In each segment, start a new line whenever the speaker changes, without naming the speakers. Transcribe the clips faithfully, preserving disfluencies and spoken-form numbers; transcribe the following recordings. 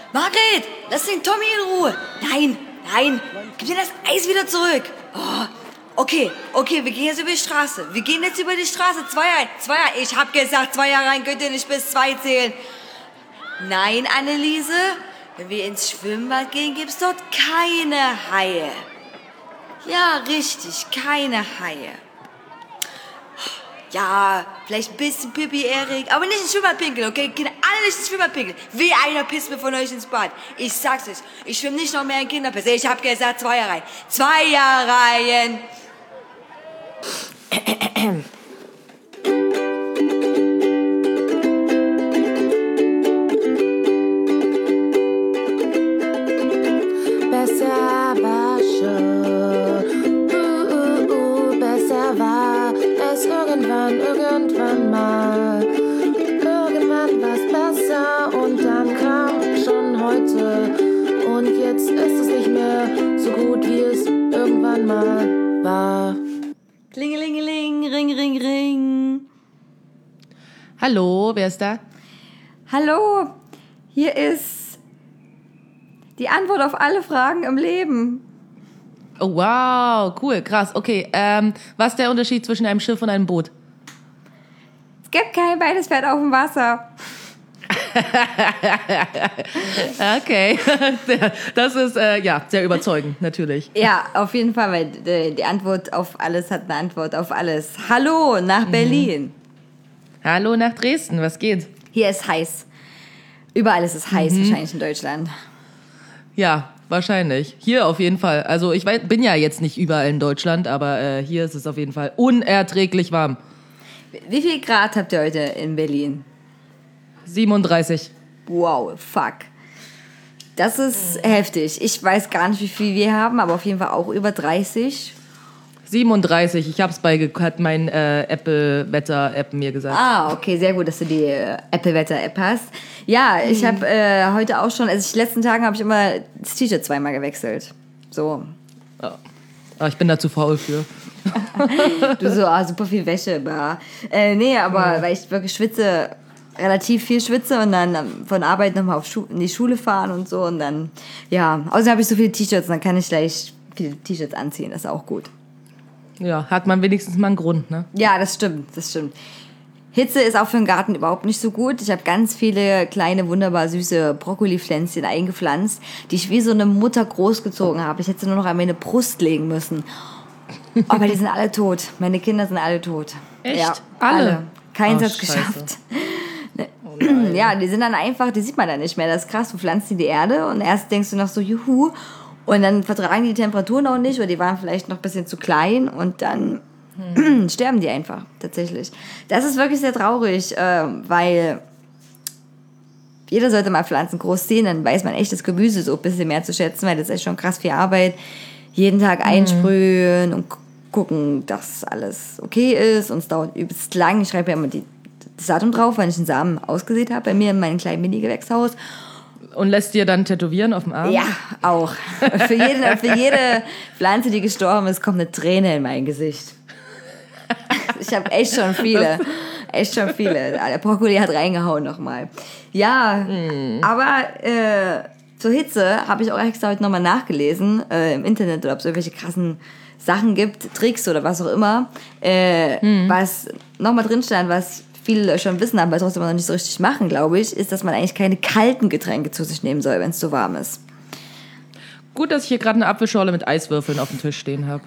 Margret, lass den Tommy in Ruhe. Nein, nein, gib dir das Eis wieder zurück. Oh, okay, okay, wir gehen jetzt über die Straße. Wir gehen jetzt über die Straße. Zweier, Zweier. Ich hab gesagt, Zweier rein, könnt ihr nicht bis zwei zählen. Nein, Anneliese, wenn wir ins Schwimmbad gehen, gibt's dort keine Haie. Ja, richtig, keine Haie. Ja, vielleicht ein bisschen Pipi, Erik, aber nicht ins Schwimmbad pinkeln, okay? Kinder, alle nicht ins Schwimmbad pinkeln. Wie einer pisst mir von euch ins Bad. Ich sag's euch, ich schwimme nicht noch mehr in Kinderpiss. Ich hab gesagt, Zweierreihen. Zweierreihen.
Besser war schon, uh, uh, uh, besser war es irgendwann, irgendwann mal. Irgendwann war's besser und dann kam schon heute. Und jetzt ist es nicht mehr so gut, wie es irgendwann mal war.
Klingelingeling, ring, ring, ring.
Hallo, wer ist da?
Hallo, hier ist die Antwort auf alle Fragen im Leben.
Oh, wow, cool, krass. Okay, ähm, was ist der Unterschied zwischen einem Schiff und einem Boot?
Es gibt kein beides fährt auf dem Wasser.
Okay, das ist äh, ja sehr überzeugend, natürlich.
Ja, auf jeden Fall, weil die, die Antwort auf alles hat eine Antwort auf alles. Hallo nach Berlin.
Mhm. Hallo nach Dresden, was geht?
Hier ist heiß. Überall ist es heiß, mhm. wahrscheinlich in Deutschland.
Ja, wahrscheinlich. Hier auf jeden Fall. Also ich weiß, bin ja jetzt nicht überall in Deutschland, aber äh, hier ist es auf jeden Fall unerträglich warm.
Wie viel Grad habt ihr heute in Berlin?
siebenunddreißig.
Wow, fuck. Das ist heftig. Ich weiß gar nicht, wie viel wir haben, aber auf jeden Fall auch über dreißig.
siebenunddreißig. Ich hab's bei, hat mein äh, Apple-Wetter-App mir gesagt.
Ah, okay, sehr gut, dass du die äh, Apple-Wetter-App hast. Ja, ich habe äh, heute auch schon, also ich, die letzten Tagen habe ich immer das T-Shirt zweimal gewechselt. So.
Ja. Aber ich bin da zu faul für.
Du so, ah, super viel Wäsche. Bah. Äh, nee, aber ja. Weil ich wirklich schwitze, relativ viel schwitze und dann von Arbeit nochmal auf Schu- in die Schule fahren und so und dann, ja, außerdem habe ich so viele T-Shirts, dann kann ich gleich viele T-Shirts anziehen, das ist auch gut.
Ja, hat man wenigstens mal einen Grund, ne?
Ja, das stimmt, das stimmt. Hitze ist auch für den Garten überhaupt nicht so gut. Ich habe ganz viele kleine, wunderbar süße Brokkoli-Pflänzchen eingepflanzt, die ich wie so eine Mutter großgezogen habe. Ich hätte sie nur noch an meine Brust legen müssen. Aber die sind alle tot. Meine Kinder sind alle tot.
Echt?
Ja,
alle?
alle. Keins
oh,
hat's geschafft. Oh ja, die sind dann einfach, die sieht man dann nicht mehr. Das ist krass, du pflanzt in die Erde und erst denkst du noch so, juhu. Und dann vertragen die Temperaturen auch nicht, oder die waren vielleicht noch ein bisschen zu klein und dann hm. sterben die einfach, tatsächlich. Das ist wirklich sehr traurig, äh, weil jeder sollte mal Pflanzen groß ziehen, dann weiß man echt das Gemüse so ein bisschen mehr zu schätzen, weil das ist echt schon krass viel Arbeit. Jeden Tag einsprühen und gucken, dass alles okay ist und es dauert übelst lang. Ich schreibe ja immer die, das Datum drauf, wenn ich einen Samen ausgesät habe, bei mir in meinem kleinen Mini-Gewächshaus.
Und lässt dir dann tätowieren auf dem Arm?
Ja, auch. Für jede, für jede Pflanze, die gestorben ist, kommt eine Träne in mein Gesicht. Ich habe echt schon viele. Echt schon viele. Der Brokkoli hat reingehauen nochmal. Ja, mm. aber äh, zur Hitze habe ich auch extra heute nochmal nachgelesen äh, im Internet, oder ob es irgendwelche krassen Sachen gibt, Tricks oder was auch immer, äh, mm. was nochmal drin stand, was viele schon wissen, aber trotzdem noch nicht so richtig machen, glaube ich, ist, dass man eigentlich keine kalten Getränke zu sich nehmen soll, wenn es so warm ist.
Gut, dass ich hier gerade eine Apfelschorle mit Eiswürfeln auf dem Tisch stehen habe.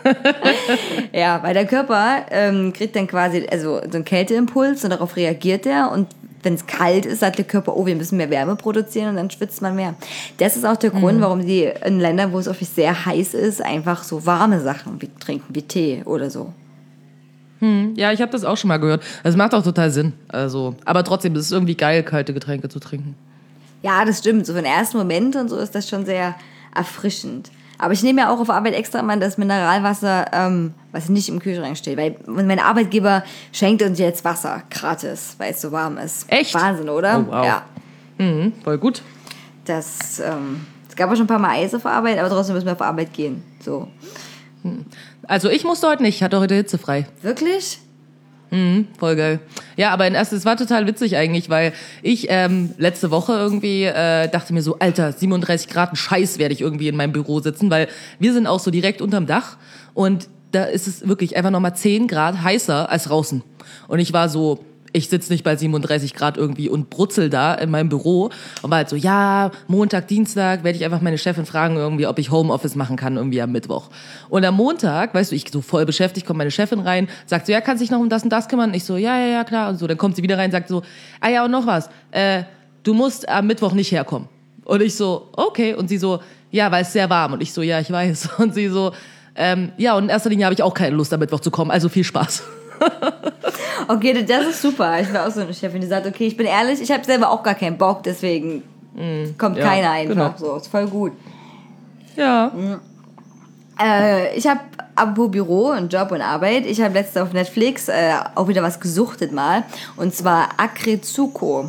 Ja, weil der Körper ähm, kriegt dann quasi also so einen Kälteimpuls und darauf reagiert er und wenn es kalt ist, sagt der Körper, oh, wir müssen mehr Wärme produzieren und dann schwitzt man mehr. Das ist auch der Grund, mhm. warum die in Ländern, wo es wirklich sehr heiß ist, einfach so warme Sachen wie trinken, wie Tee oder so.
Hm, ja, ich habe das auch schon mal gehört. Das macht auch total Sinn. Also, aber trotzdem, es ist irgendwie geil, kalte Getränke zu trinken. Ja,
das stimmt. So für den ersten Moment und so ist das schon sehr erfrischend. Aber ich nehme ja auch auf Arbeit extra mal das Mineralwasser, ähm, was nicht im Kühlschrank steht. Weil mein Arbeitgeber schenkt uns jetzt Wasser gratis, weil es so warm ist.
Echt?
Wahnsinn, oder?
Oh, wow.
Ja.
Mhm, voll gut.
Das, ähm, es gab auch schon ein paar Mal Eis auf Arbeit, aber trotzdem müssen wir auf Arbeit gehen. So.
Also ich musste heute nicht, ich hatte heute hitzefrei.
Wirklich?
Mhm, voll geil. Ja, aber in erst, es war total witzig eigentlich, weil ich ähm, letzte Woche irgendwie äh, dachte mir so, Alter, siebenunddreißig Grad, ein Scheiß werde ich irgendwie in meinem Büro sitzen, weil wir sind auch so direkt unterm Dach und da ist es wirklich einfach nochmal zehn Grad heißer als draußen. Und ich war so, ich sitze nicht bei siebenunddreißig Grad irgendwie und brutzel da in meinem Büro und war halt so, ja, Montag, Dienstag werde ich einfach meine Chefin fragen irgendwie, ob ich Homeoffice machen kann irgendwie am Mittwoch. Und am Montag, weißt du, ich so voll beschäftigt, kommt meine Chefin rein, sagt so, ja, kannst dich noch um das und das kümmern? Ich so, ja, ja, ja, klar. Und so, dann kommt sie wieder rein, sagt so, ah ja, und noch was, äh, du musst am Mittwoch nicht herkommen. Und ich so, okay. Und sie so, ja, weil es sehr warm. Und ich so, ja, ich weiß. Und sie so, ähm, ja, und in erster Linie habe ich auch keine Lust, am Mittwoch zu kommen, also viel Spaß.
Okay, das ist super. Ich war auch so eine Chefin, die sagt, okay, ich bin ehrlich, ich habe selber auch gar keinen Bock, deswegen mm, kommt ja, keiner einfach. Genau. So, ist voll gut.
Ja.
Mhm. Äh, ich habe, apropos Büro und Job und Arbeit, ich habe letztens auf Netflix äh, auch wieder was gesuchtet mal, und zwar Aggretsuko.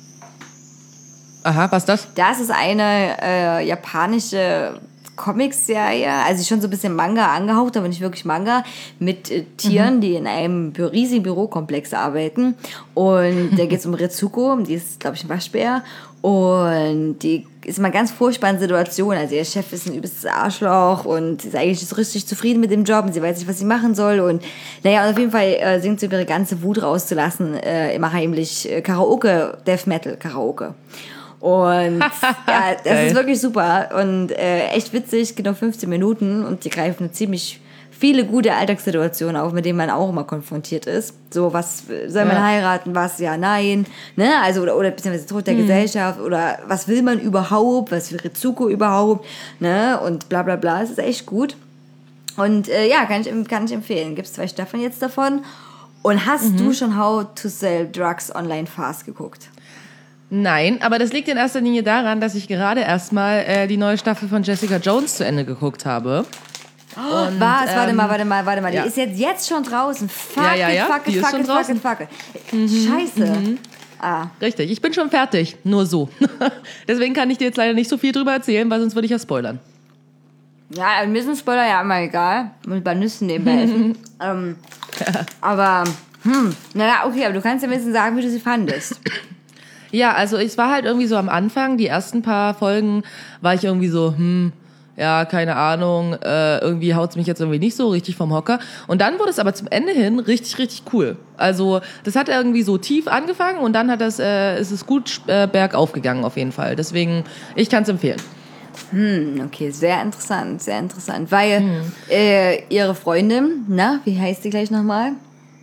Aha, was ist das?
Das ist eine äh, japanische Comic-Serie, also schon so ein bisschen Manga angehaucht, aber nicht wirklich Manga, mit äh, Tieren, mhm. die in einem bü- riesigen Bürokomplex arbeiten. Und da geht es um Ritsuko, die ist, glaube ich, ein Waschbär. Und die ist immer ganz furchtbar in Situationen. Also ihr Chef ist ein übelstes Arschloch und sie ist eigentlich so richtig zufrieden mit dem Job und sie weiß nicht, was sie machen soll. Und naja, und auf jeden Fall äh, singt sie, um ihre ganze Wut rauszulassen, äh, immer heimlich äh, Karaoke, Death Metal Karaoke. Und ja, das ist wirklich super und äh, echt witzig, genau fünfzehn Minuten, und die greifen ziemlich viele gute Alltagssituationen auf, mit denen man auch immer konfrontiert ist. So, was soll man ja. heiraten, was, ja, nein, ne, also, oder, oder beziehungsweise Tod der hm. Gesellschaft, oder was will man überhaupt, was will Ritsuko überhaupt, ne, und bla bla bla, es ist echt gut. Und äh, ja, kann ich, kann ich empfehlen, gibt es zwei Staffeln jetzt davon. Und hast mhm. du schon How to Sell Drugs Online Fast geguckt?
Nein, aber das liegt in erster Linie daran, dass ich gerade erstmal äh, die neue Staffel von Jessica Jones zu Ende geguckt habe.
Oh, und, was? Ähm, warte mal, warte mal, warte mal. Ja. Die ist jetzt, jetzt schon draußen. Fuck
ja, ja, ja.
it, fuck it, fuck it, fuck it, fuck it. Mhm, Scheiße. Mhm. Ah.
Richtig, ich bin schon fertig. Nur so. Deswegen kann ich dir jetzt leider nicht so viel drüber erzählen, weil sonst würde ich ja spoilern.
Ja, mir sind Spoiler ja immer egal. Mit ein paar Nüssen nebenbei essen. ähm, aber, hm, naja, okay, aber du kannst ja ein bisschen sagen, wie du sie fandest.
Ja, also es war halt irgendwie so am Anfang, die ersten paar Folgen war ich irgendwie so, hm, ja, keine Ahnung, äh, irgendwie haut's mich jetzt irgendwie nicht so richtig vom Hocker. Und dann wurde es aber zum Ende hin richtig, richtig cool. Also das hat irgendwie so tief angefangen und dann hat das, äh, ist es gut äh, bergauf gegangen auf jeden Fall. Deswegen, ich kann's empfehlen.
Hm, okay, sehr interessant, sehr interessant. Weil hm. äh, ihre Freundin, na, wie heißt die gleich nochmal?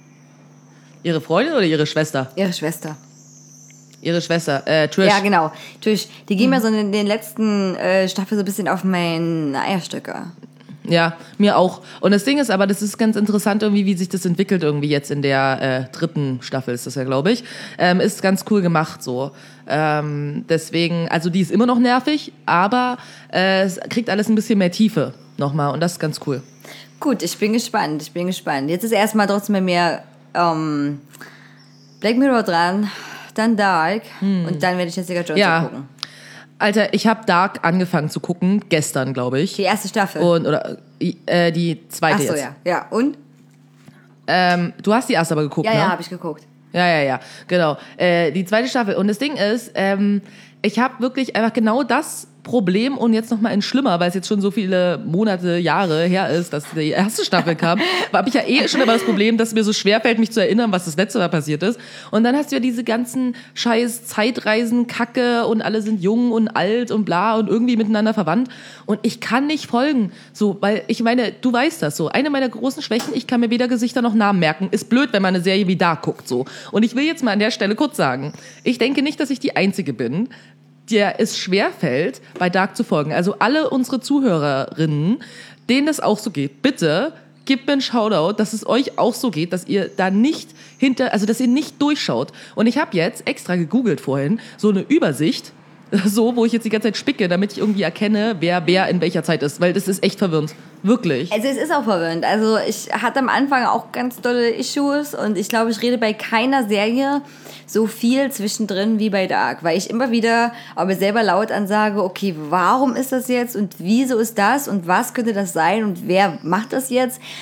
Ihre Freundin oder ihre Schwester?
Ihre Schwester.
Ihre Schwester, äh, Trish.
Ja, genau. Trish. Die gehen mhm. mir so in den letzten äh, Staffel so ein bisschen auf meinen Eierstöcke.
Ja, mir auch. Und das Ding ist aber, das ist ganz interessant irgendwie, wie sich das entwickelt irgendwie jetzt in der äh, dritten Staffel ist das ja, glaube ich. Ähm, ist ganz cool gemacht so. Ähm, deswegen, also die ist immer noch nervig, aber äh, es kriegt alles ein bisschen mehr Tiefe nochmal und das ist ganz cool.
Gut, ich bin gespannt, ich bin gespannt. Jetzt ist erstmal trotzdem bei mir ähm, Black Mirror dran, dann Dark hm. und dann werde ich Jessica Jones
ja.
gucken.
Alter, ich habe Dark angefangen zu gucken, gestern, glaube ich.
Die erste Staffel?
Und, oder äh, die zweite
Ach so,
jetzt.
ja. Ja, und?
Ähm, du hast die erste aber geguckt,
ja,
ne?
Ja, ja, habe ich geguckt.
Ja, ja, ja, genau. Äh, die zweite Staffel. Und das Ding ist, ähm, ich habe wirklich einfach genau das Problem und jetzt noch mal in schlimmer, weil es jetzt schon so viele Monate, Jahre her ist, dass die erste Staffel kam, habe ich ja eh schon immer das Problem, dass es mir so schwerfällt, mich zu erinnern, was das letzte Mal passiert ist. Und dann hast du ja diese ganzen scheiß Zeitreisen, Kacke und alle sind jung und alt und bla und irgendwie miteinander verwandt. Und ich kann nicht folgen, so, weil ich meine, du weißt das so. Eine meiner großen Schwächen, ich kann mir weder Gesichter noch Namen merken. Ist blöd, wenn man eine Serie wie Dark guckt, so. Und ich will jetzt mal an der Stelle kurz sagen, ich denke nicht, dass ich die Einzige bin, der es schwerfällt, bei Dark zu folgen. Also alle unsere Zuhörerinnen, denen das auch so geht, bitte gebt mir einen Shoutout, dass es euch auch so geht, dass ihr da nicht hinter, also dass ihr nicht durchschaut. Und ich habe jetzt extra gegoogelt vorhin, so eine Übersicht, so, wo ich jetzt die ganze Zeit spicke, damit ich irgendwie erkenne, wer wer in welcher Zeit ist, weil das ist echt verwirrend. Wirklich.
Also es ist auch verwirrend. Also ich hatte am Anfang auch ganz dolle Issues und ich glaube, ich rede bei keiner Serie so viel zwischendrin wie bei Dark, weil ich immer wieder auch mir selber laut ansage, okay, warum ist das jetzt und wieso ist das und was könnte das sein und wer macht das jetzt?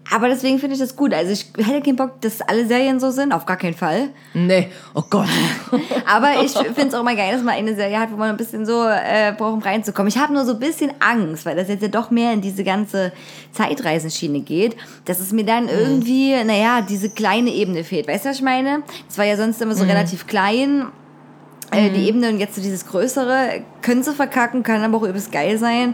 Aber deswegen finde ich das gut. Also ich hätte keinen Bock, dass alle Serien so sind, auf gar keinen Fall.
Nee, oh Gott.
Aber ich finde es auch mal geil, dass man eine Serie hat, wo man ein bisschen so äh, braucht, um reinzukommen. Ich habe nur so ein bisschen Angst, weil das jetzt ja doch mehr in diese ganze Zeitreisenschiene geht, dass es mir dann irgendwie, mhm. naja, diese kleine Ebene fehlt. Weißt du, was ich meine? Es war ja sonst immer so mhm. relativ klein, äh, mhm. die Ebene, und jetzt so dieses Größere. Können sie verkacken, kann aber auch übelst geil sein.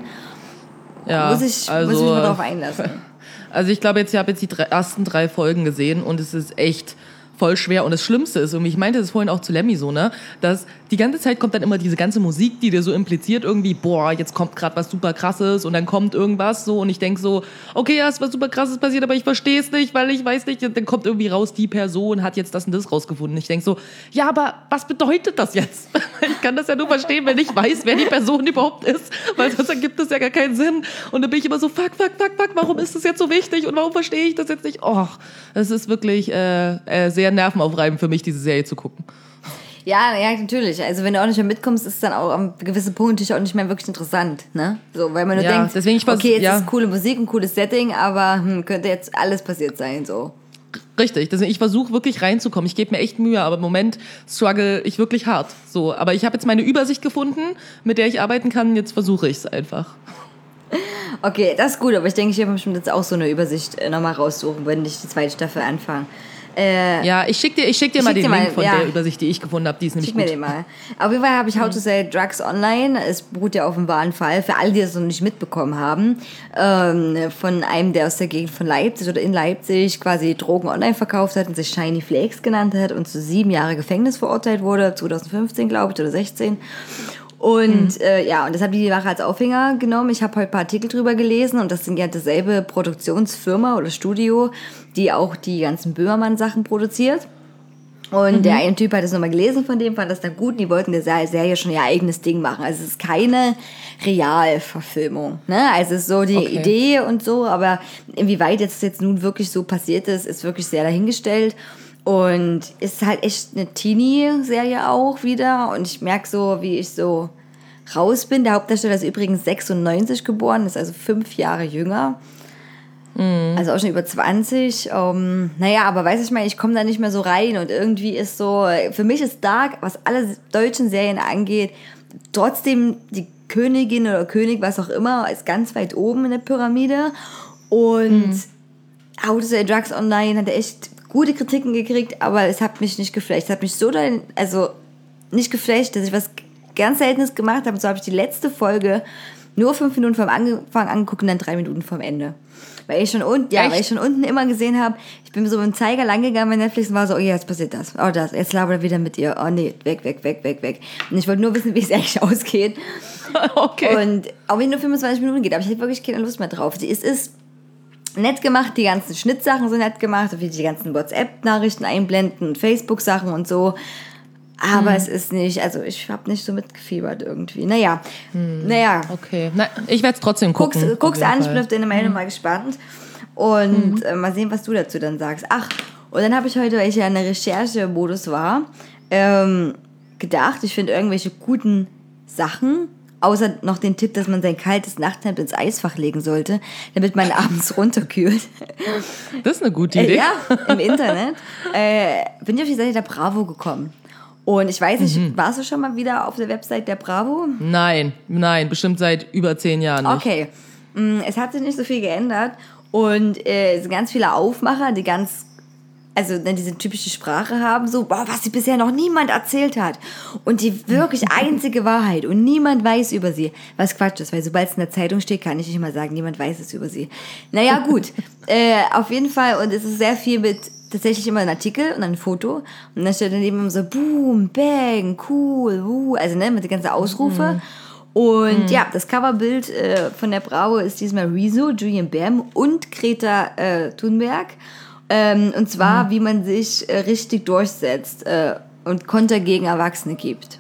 Ja,
muss ich,
also,
muss ich mich mal drauf einlassen.
Also ich glaube jetzt, ich habe jetzt die drei, ersten drei Folgen gesehen und es ist echt voll schwer. Und das Schlimmste ist, und ich meinte das vorhin auch zu Lemmy so, ne, dass die ganze Zeit kommt dann immer diese ganze Musik, die dir so impliziert irgendwie, boah, jetzt kommt gerade was super Krasses und dann kommt irgendwas so und ich denk so, okay, ja, ist was super Krasses passiert, aber ich verstehe es nicht, weil ich weiß nicht, dann kommt irgendwie raus, die Person hat jetzt das und das rausgefunden. Ich denk so, ja, aber was bedeutet das jetzt? Ich kann das ja nur verstehen, wenn ich weiß, wer die Person überhaupt ist, weil sonst ergibt das ja gar keinen Sinn. Und dann bin ich immer so, fuck, fuck, fuck, fuck, warum ist das jetzt so wichtig und warum verstehe ich das jetzt nicht? Och, es ist wirklich äh, äh, sehr nervenaufreibend für mich, diese Serie zu gucken.
Ja, ja, natürlich. Also wenn du auch nicht mehr mitkommst, ist es dann auch am gewissen Punkt natürlich auch nicht mehr wirklich interessant, ne? So, weil man nur
ja,
denkt,
deswegen ich
okay, jetzt
ja.
ist coole Musik, ein cooles Setting, aber hm, könnte jetzt alles passiert sein, so.
Richtig, deswegen ich versuche wirklich reinzukommen. Ich gebe mir echt Mühe, aber im Moment struggle ich wirklich hart. So, aber ich habe jetzt meine Übersicht gefunden, mit der ich arbeiten kann. Jetzt versuche ich es einfach.
Okay, das ist gut, aber ich denke, ich werde bestimmt jetzt auch so eine Übersicht nochmal raussuchen, wenn ich die zweite Staffel anfange. Äh,
ja, ich schicke dir, ich schick dir ich mal schick den Link mal, von ja. der Übersicht, die ich gefunden habe. Die ist nämlich
schick
gut.
mir den mal. Auf jeden Fall habe ich How to Sell Drugs Online. Es beruht ja auf einem wahren Fall. Für alle, die das noch nicht mitbekommen haben. Ähm, von einem, der aus der Gegend von Leipzig oder in Leipzig quasi Drogen online verkauft hat und sich Shiny Flakes genannt hat und zu sieben Jahre Gefängnis verurteilt wurde. zwanzig fünfzehn, glaube ich, oder sechzehn. Und mhm. äh, ja, und das habe ich die Sache als Aufhänger genommen. Ich habe heute ein paar Artikel drüber gelesen und das sind ja dasselbe Produktionsfirma oder Studio, die auch die ganzen Böhmermann-Sachen produziert. Und mhm. der eine Typ hat das nochmal gelesen von dem, fand das dann gut und die wollten der Serie schon ihr eigenes Ding machen. Also es ist keine Realverfilmung, ne? Also es ist so die okay. Idee und so, aber inwieweit jetzt jetzt nun wirklich so passiert ist, ist wirklich sehr dahingestellt. Und ist halt echt eine Teenie-Serie auch wieder. Und ich merke so, wie ich so raus bin. Der Hauptdarsteller ist übrigens sechsundneunzig geboren, ist also fünf Jahre jünger. Mhm. Also auch schon über zwanzig. Um, naja, aber weiß ich mal, ich komme da nicht mehr so rein. Und irgendwie ist so, für mich ist Dark, was alle deutschen Serien angeht, trotzdem die Königin oder König, was auch immer, ist ganz weit oben in der Pyramide. Und mhm. How to Sell Drugs Online hat echt gute Kritiken gekriegt, aber es hat mich nicht geflasht. Es hat mich so dann, also nicht geflasht, dass ich was ganz Seltenes gemacht habe. Und so habe ich die letzte Folge nur fünf Minuten vom Anfang angeguckt und dann drei Minuten vom Ende. Weil ich schon unten, ja, weil ich schon unten immer gesehen habe, ich bin so mit dem Zeiger lang gegangen bei Netflix und war so, oh ja, jetzt passiert das, oh das, jetzt labert er wieder mit ihr, oh nee, weg, weg, weg, weg, weg. Und ich wollte nur wissen, wie es eigentlich ausgeht.
Okay.
Und auch wenn nur fünfundzwanzig Minuten geht, aber ich hätte wirklich keine Lust mehr drauf. Es ist nett gemacht, die ganzen Schnittsachen sind nett gemacht, wie die ganzen WhatsApp-Nachrichten einblenden und Facebook-Sachen und so. Aber hm. es ist nicht, also ich habe nicht so mitgefiebert irgendwie. Naja, hm. naja.
Okay, Na, ich werde es trotzdem gucken.
Guck's, guck's an, Fall. Ich bin auf deine Meinung hm. mal gespannt. Und hm. äh, mal sehen, was du dazu dann sagst. Ach, und dann habe ich heute, weil ich ja in der Recherche-Modus war, ähm, gedacht, ich finde irgendwelche guten Sachen, außer noch den Tipp, dass man sein kaltes Nachthemd ins Eisfach legen sollte, damit man abends runterkühlt.
Das ist eine gute Idee.
Äh, ja, im Internet. Äh, bin ich auf die Seite der Bravo gekommen. Und ich weiß nicht, mhm. warst du schon mal wieder auf der Website der Bravo?
Nein, nein, bestimmt seit über zehn Jahren nicht.
Okay, es hat sich nicht so viel geändert und äh, es sind ganz viele Aufmacher, die ganz, also diese typische Sprache haben, so, boah, was sie bisher noch niemand erzählt hat. Und die wirklich einzige Wahrheit und niemand weiß über sie. Was Quatsch ist, weil sobald es in der Zeitung steht, kann ich nicht mal sagen, niemand weiß es über sie. Naja, gut, äh, auf jeden Fall, und es ist sehr viel mit tatsächlich immer ein Artikel und ein Foto und dann steht daneben immer so Boom, Bang, cool, wuh, also ne, mit den ganzen Ausrufe. Mhm. Und mhm. ja, das Coverbild äh, von der Bravo ist diesmal Rezo, Julian Bam und Greta äh, Thunberg. Ähm, und zwar, mhm. wie man sich äh, richtig durchsetzt äh, und Konter gegen Erwachsene gibt.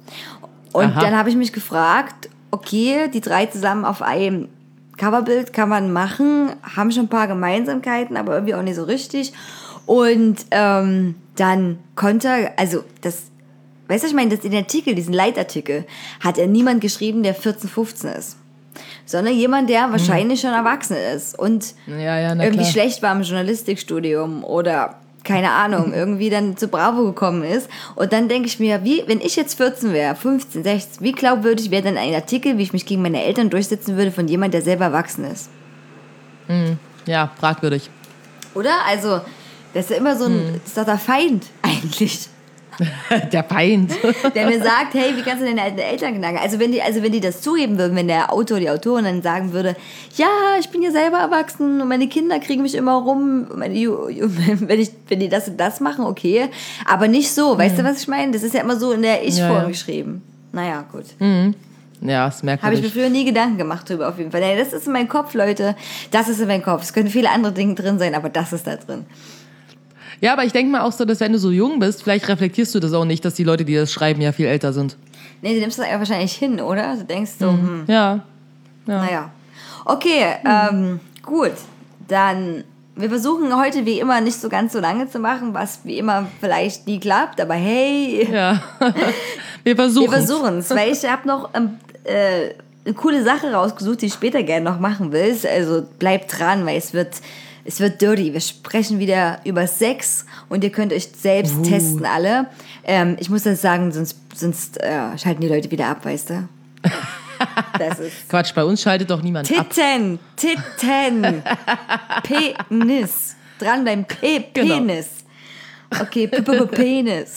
Und Aha. dann habe ich mich gefragt, okay, die drei zusammen auf einem Coverbild kann man machen, haben schon ein paar Gemeinsamkeiten, aber irgendwie auch nicht so richtig. Und ähm, dann Konter, also das, weißt du, ich meine, das in den Artikel, diesen Leitartikel, hat ja niemand geschrieben, der vierzehn, fünfzehn ist. sondern jemand, der wahrscheinlich schon erwachsen ist und
Ja, ja, na
irgendwie
klar.
schlecht war im Journalistikstudium oder keine Ahnung, irgendwie dann zu Bravo gekommen ist. Und dann denke ich mir, wie, wenn ich jetzt vierzehn wäre, fünfzehn, sechzehn, wie glaubwürdig wäre denn ein Artikel, wie ich mich gegen meine Eltern durchsetzen würde, von jemand, der selber erwachsen ist?
Ja, fragwürdig.
Oder? Also, das ist ja immer so ein, das ist doch der Feind eigentlich.
Der Feind.
Der mir sagt, hey, wie kannst du deine alten Eltern knacken? Also wenn die, also wenn die das zugeben würden, wenn der Autor, die Autorin dann sagen würde, ja, ich bin ja selber erwachsen und meine Kinder kriegen mich immer rum, meine, wenn, ich, wenn die das und das machen, okay, aber nicht so, weißt du, was ich meine? Das ist ja immer so in der Ich-Form
Ja, ja.
geschrieben. Naja, gut.
Ja, ist
Habe ich mir
merkwürdig.
früher nie Gedanken gemacht drüber, auf jeden Fall. Nee, das ist in meinem Kopf, Leute, das ist in meinem Kopf. Es können viele andere Dinge drin sein, aber das ist da drin.
Ja, aber ich denke mal auch so, dass wenn du so jung bist, vielleicht reflektierst du das auch nicht, dass die Leute, die das schreiben, ja viel älter sind.
Nee, du nimmst das wahrscheinlich hin, oder? Du denkst so, hm,
Ja.
naja. Okay, ähm, gut. Dann, wir versuchen heute wie immer nicht so ganz so lange zu machen, was wie immer vielleicht nie klappt, aber hey,
Ja. Wir versuchen.
wir versuchen es, weil ich habe noch ähm, äh, eine coole Sache rausgesucht, die ich später gerne noch machen will. Also bleibt dran, weil es wird, es wird dirty. Wir sprechen wieder über Sex und ihr könnt euch selbst
Uh.
testen alle. Ähm, ich muss das sagen, sonst, sonst äh, schalten die Leute wieder ab, weißt du? Das ist
Quatsch, bei uns schaltet doch niemand ab.
Titten, Titten, Penis. Dranbleiben, P
Genau.
Penis. Okay, P -P -P Penis.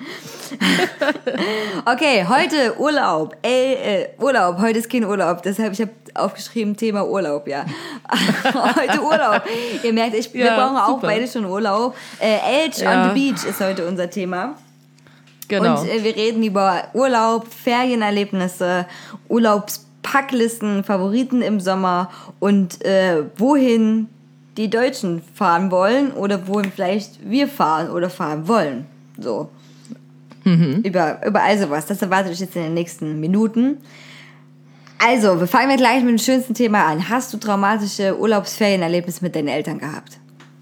Okay, heute Urlaub. Ey, äh, Urlaub, heute ist kein Urlaub. Deshalb, ich habe aufgeschrieben, Thema Urlaub, ja. Heute Urlaub. Ihr merkt, ich, wir
Ja,
brauchen auch
super.
beide schon Urlaub. Äh, Elch
Ja.
on the Beach ist heute unser Thema.
Genau.
Und äh, wir reden über Urlaub, Ferienerlebnisse, Urlaubspacklisten, Favoriten im Sommer und äh, wohin die Deutschen fahren wollen oder wohin vielleicht wir fahren oder fahren wollen. So.
Mhm.
Über, über all sowas. Das erwartet euch jetzt in den nächsten Minuten. Also, wir fangen wir gleich mit dem schönsten Thema an. Hast du traumatische Urlaubsferienerlebnisse mit deinen Eltern gehabt?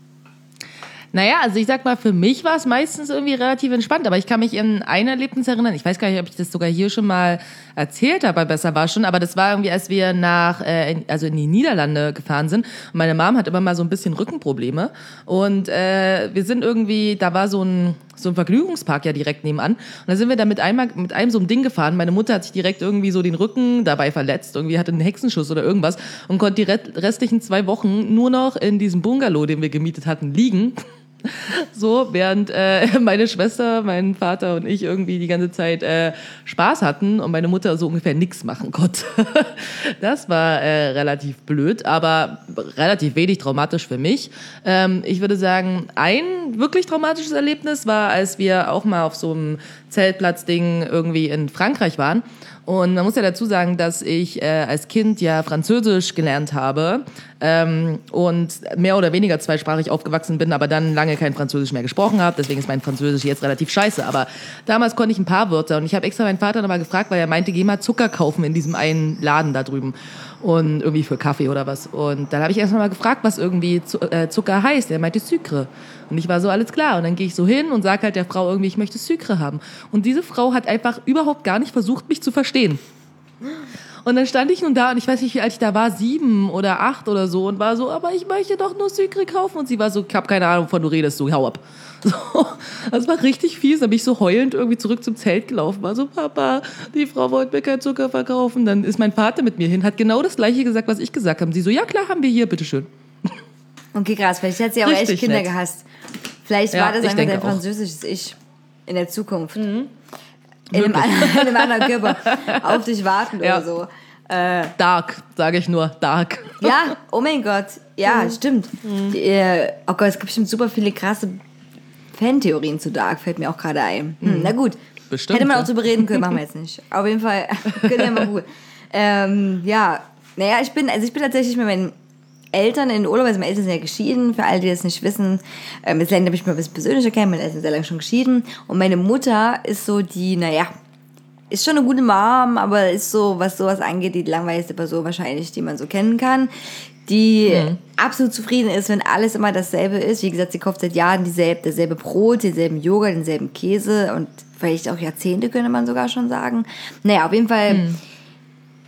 Naja, also ich sag mal, für mich war es meistens irgendwie relativ entspannt, aber ich kann mich an ein Erlebnis erinnern, ich weiß gar nicht, ob ich das sogar hier schon mal erzählt habe, besser war schon, aber das war irgendwie, als wir nach, äh, in, also in die Niederlande gefahren sind und meine Mom hat immer mal so ein bisschen Rückenprobleme und äh, wir sind irgendwie, da war so ein, so ein Vergnügungspark ja direkt nebenan und da sind wir dann mit, einmal, mit einem so einem Ding gefahren, meine Mutter hat sich direkt irgendwie so den Rücken dabei verletzt, irgendwie hatte einen Hexenschuss oder irgendwas und konnte die restlichen zwei Wochen nur noch in diesem Bungalow, den wir gemietet hatten, liegen. So, während äh, meine Schwester, mein Vater und ich irgendwie die ganze Zeit äh, Spaß hatten und meine Mutter so ungefähr nichts machen konnte. Das war äh, relativ blöd, aber relativ wenig traumatisch für mich. Ähm, ich würde sagen, ein wirklich traumatisches Erlebnis war, als wir auch mal auf so einem Zeltplatzding irgendwie in Frankreich waren. Und man muss ja dazu sagen, dass ich äh, als Kind ja Französisch gelernt habe ähm, und mehr oder weniger zweisprachig aufgewachsen bin, aber dann lange kein Französisch mehr gesprochen habe. Deswegen ist mein Französisch jetzt relativ scheiße. Aber damals konnte ich ein paar Wörter und ich habe extra meinen Vater nochmal gefragt, weil er meinte, geh mal Zucker kaufen in diesem einen Laden da drüben und irgendwie für Kaffee oder was. Und dann habe ich erst mal gefragt, was irgendwie Zucker heißt. Er meinte Sucre. Und ich war so, alles klar. Und dann gehe ich so hin und sage halt der Frau irgendwie, ich möchte Sucre haben. Und diese Frau hat einfach überhaupt gar nicht versucht, mich zu verstehen. Und dann stand ich nun da und ich weiß nicht, wie alt ich da war, sieben oder acht oder so und war so, aber ich möchte doch nur Sucre kaufen. Und sie war so, ich habe keine Ahnung, wovon du redest, so, hau ab. So, das war richtig fies. Dann bin ich so heulend irgendwie zurück zum Zelt gelaufen. War so, Papa, die Frau wollte mir keinen Zucker verkaufen. Dann ist mein Vater mit mir hin, hat genau das Gleiche gesagt, was ich gesagt habe. Sie so, ja klar, haben wir hier, bitteschön.
Okay, krass. Vielleicht hat sie auch
Richtig
echt Kinder
nett.
gehasst. Vielleicht
Ja,
war das
ich
einfach
denke
dein
auch.
französisches Ich in der Zukunft.
Mhm.
In, einem, anderen- in einem anderen Körper. Auf dich warten
Ja.
oder so. Äh,
Dark, sage ich nur, dark.
ja, oh mein Gott. Ja, stimmt. Die, äh, oh Gott, es gibt bestimmt super viele krasse Fantheorien zu Dark, fällt mir auch gerade ein. Hm, na gut.
Bestimmt,
Hätte man
ja.
auch drüber reden können, machen wir jetzt nicht. Auf jeden Fall, können wir mal gut. Ähm, ja, naja, ich bin, also ich bin tatsächlich mit meinen Eltern in Urlaub, also meine Eltern sind ja geschieden, für alle, die das nicht wissen. Ähm, jetzt lernen ich mal ein bisschen persönlicher kennen, meine Eltern sind sehr lange schon geschieden. Und meine Mutter ist so die, naja, ist schon eine gute Mom, aber ist so, was sowas angeht, die langweiligste Person wahrscheinlich, die man so kennen kann. Die
Mhm.
absolut zufrieden ist, wenn alles immer dasselbe ist. Wie gesagt, sie kauft seit Jahren dieselbe, dasselbe Brot, denselben Joghurt, denselben Käse und vielleicht auch Jahrzehnte, könnte man sogar schon sagen. Naja, auf jeden Fall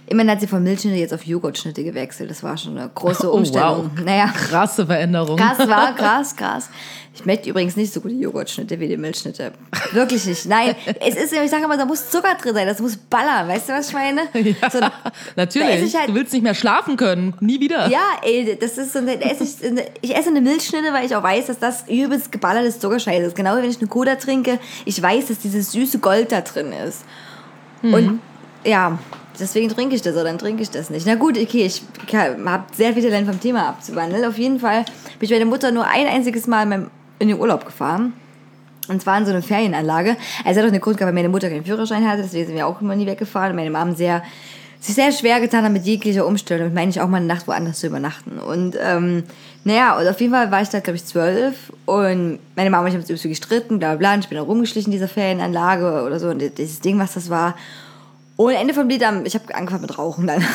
Immerhin hat sie von Milchschnitte jetzt auf Joghurtschnitte gewechselt. Das war schon eine große Umstellung.
Oh, wow.
Naja.
Krasse Veränderung.
Krass war, krass, krass. Ich möchte übrigens nicht so gute Joghurtschnitte wie die Milchschnitte. Wirklich nicht. Nein, es ist, ich sage immer, da muss Zucker drin sein, das muss ballern. Weißt du, was ich meine?
Ja,
so,
natürlich. Halt, du willst nicht mehr schlafen können. Nie wieder.
Ja, ey, das ist so, da esse ich, ich esse eine Milchschnitte, weil ich auch weiß, dass das übelst geballertes Zuckerscheiße ist. Genau wie wenn ich eine Cola trinke, ich weiß, dass dieses süße Gold da drin ist. Mhm. Und ja, deswegen trinke ich das oder dann trinke ich das nicht. Na gut, okay, ich habe sehr viel Talent vom Thema abzuwandeln. Auf jeden Fall bin ich meine Mutter nur ein einziges Mal in, meinem, in den Urlaub gefahren. Und zwar in so eine Ferienanlage. Also es hat auch eine Grund gehabt, weil meine Mutter keinen Führerschein hatte, deswegen sind wir auch immer nie weggefahren. Und meine Mom sehr, sich sehr schwer getan hat mit jeglicher Umstellung. Damit meine ich auch mal eine Nacht woanders zu übernachten. Und ähm, naja, und auf jeden Fall war ich da, glaube ich, zwölf. Und meine Mama und ich haben uns übelst gestritten, bla bla bla. Und ich bin da rumgeschlichen in dieser Ferienanlage oder so. Und dieses Ding, was das war. Und Ende vom Lied, ich habe angefangen mit Rauchen dann.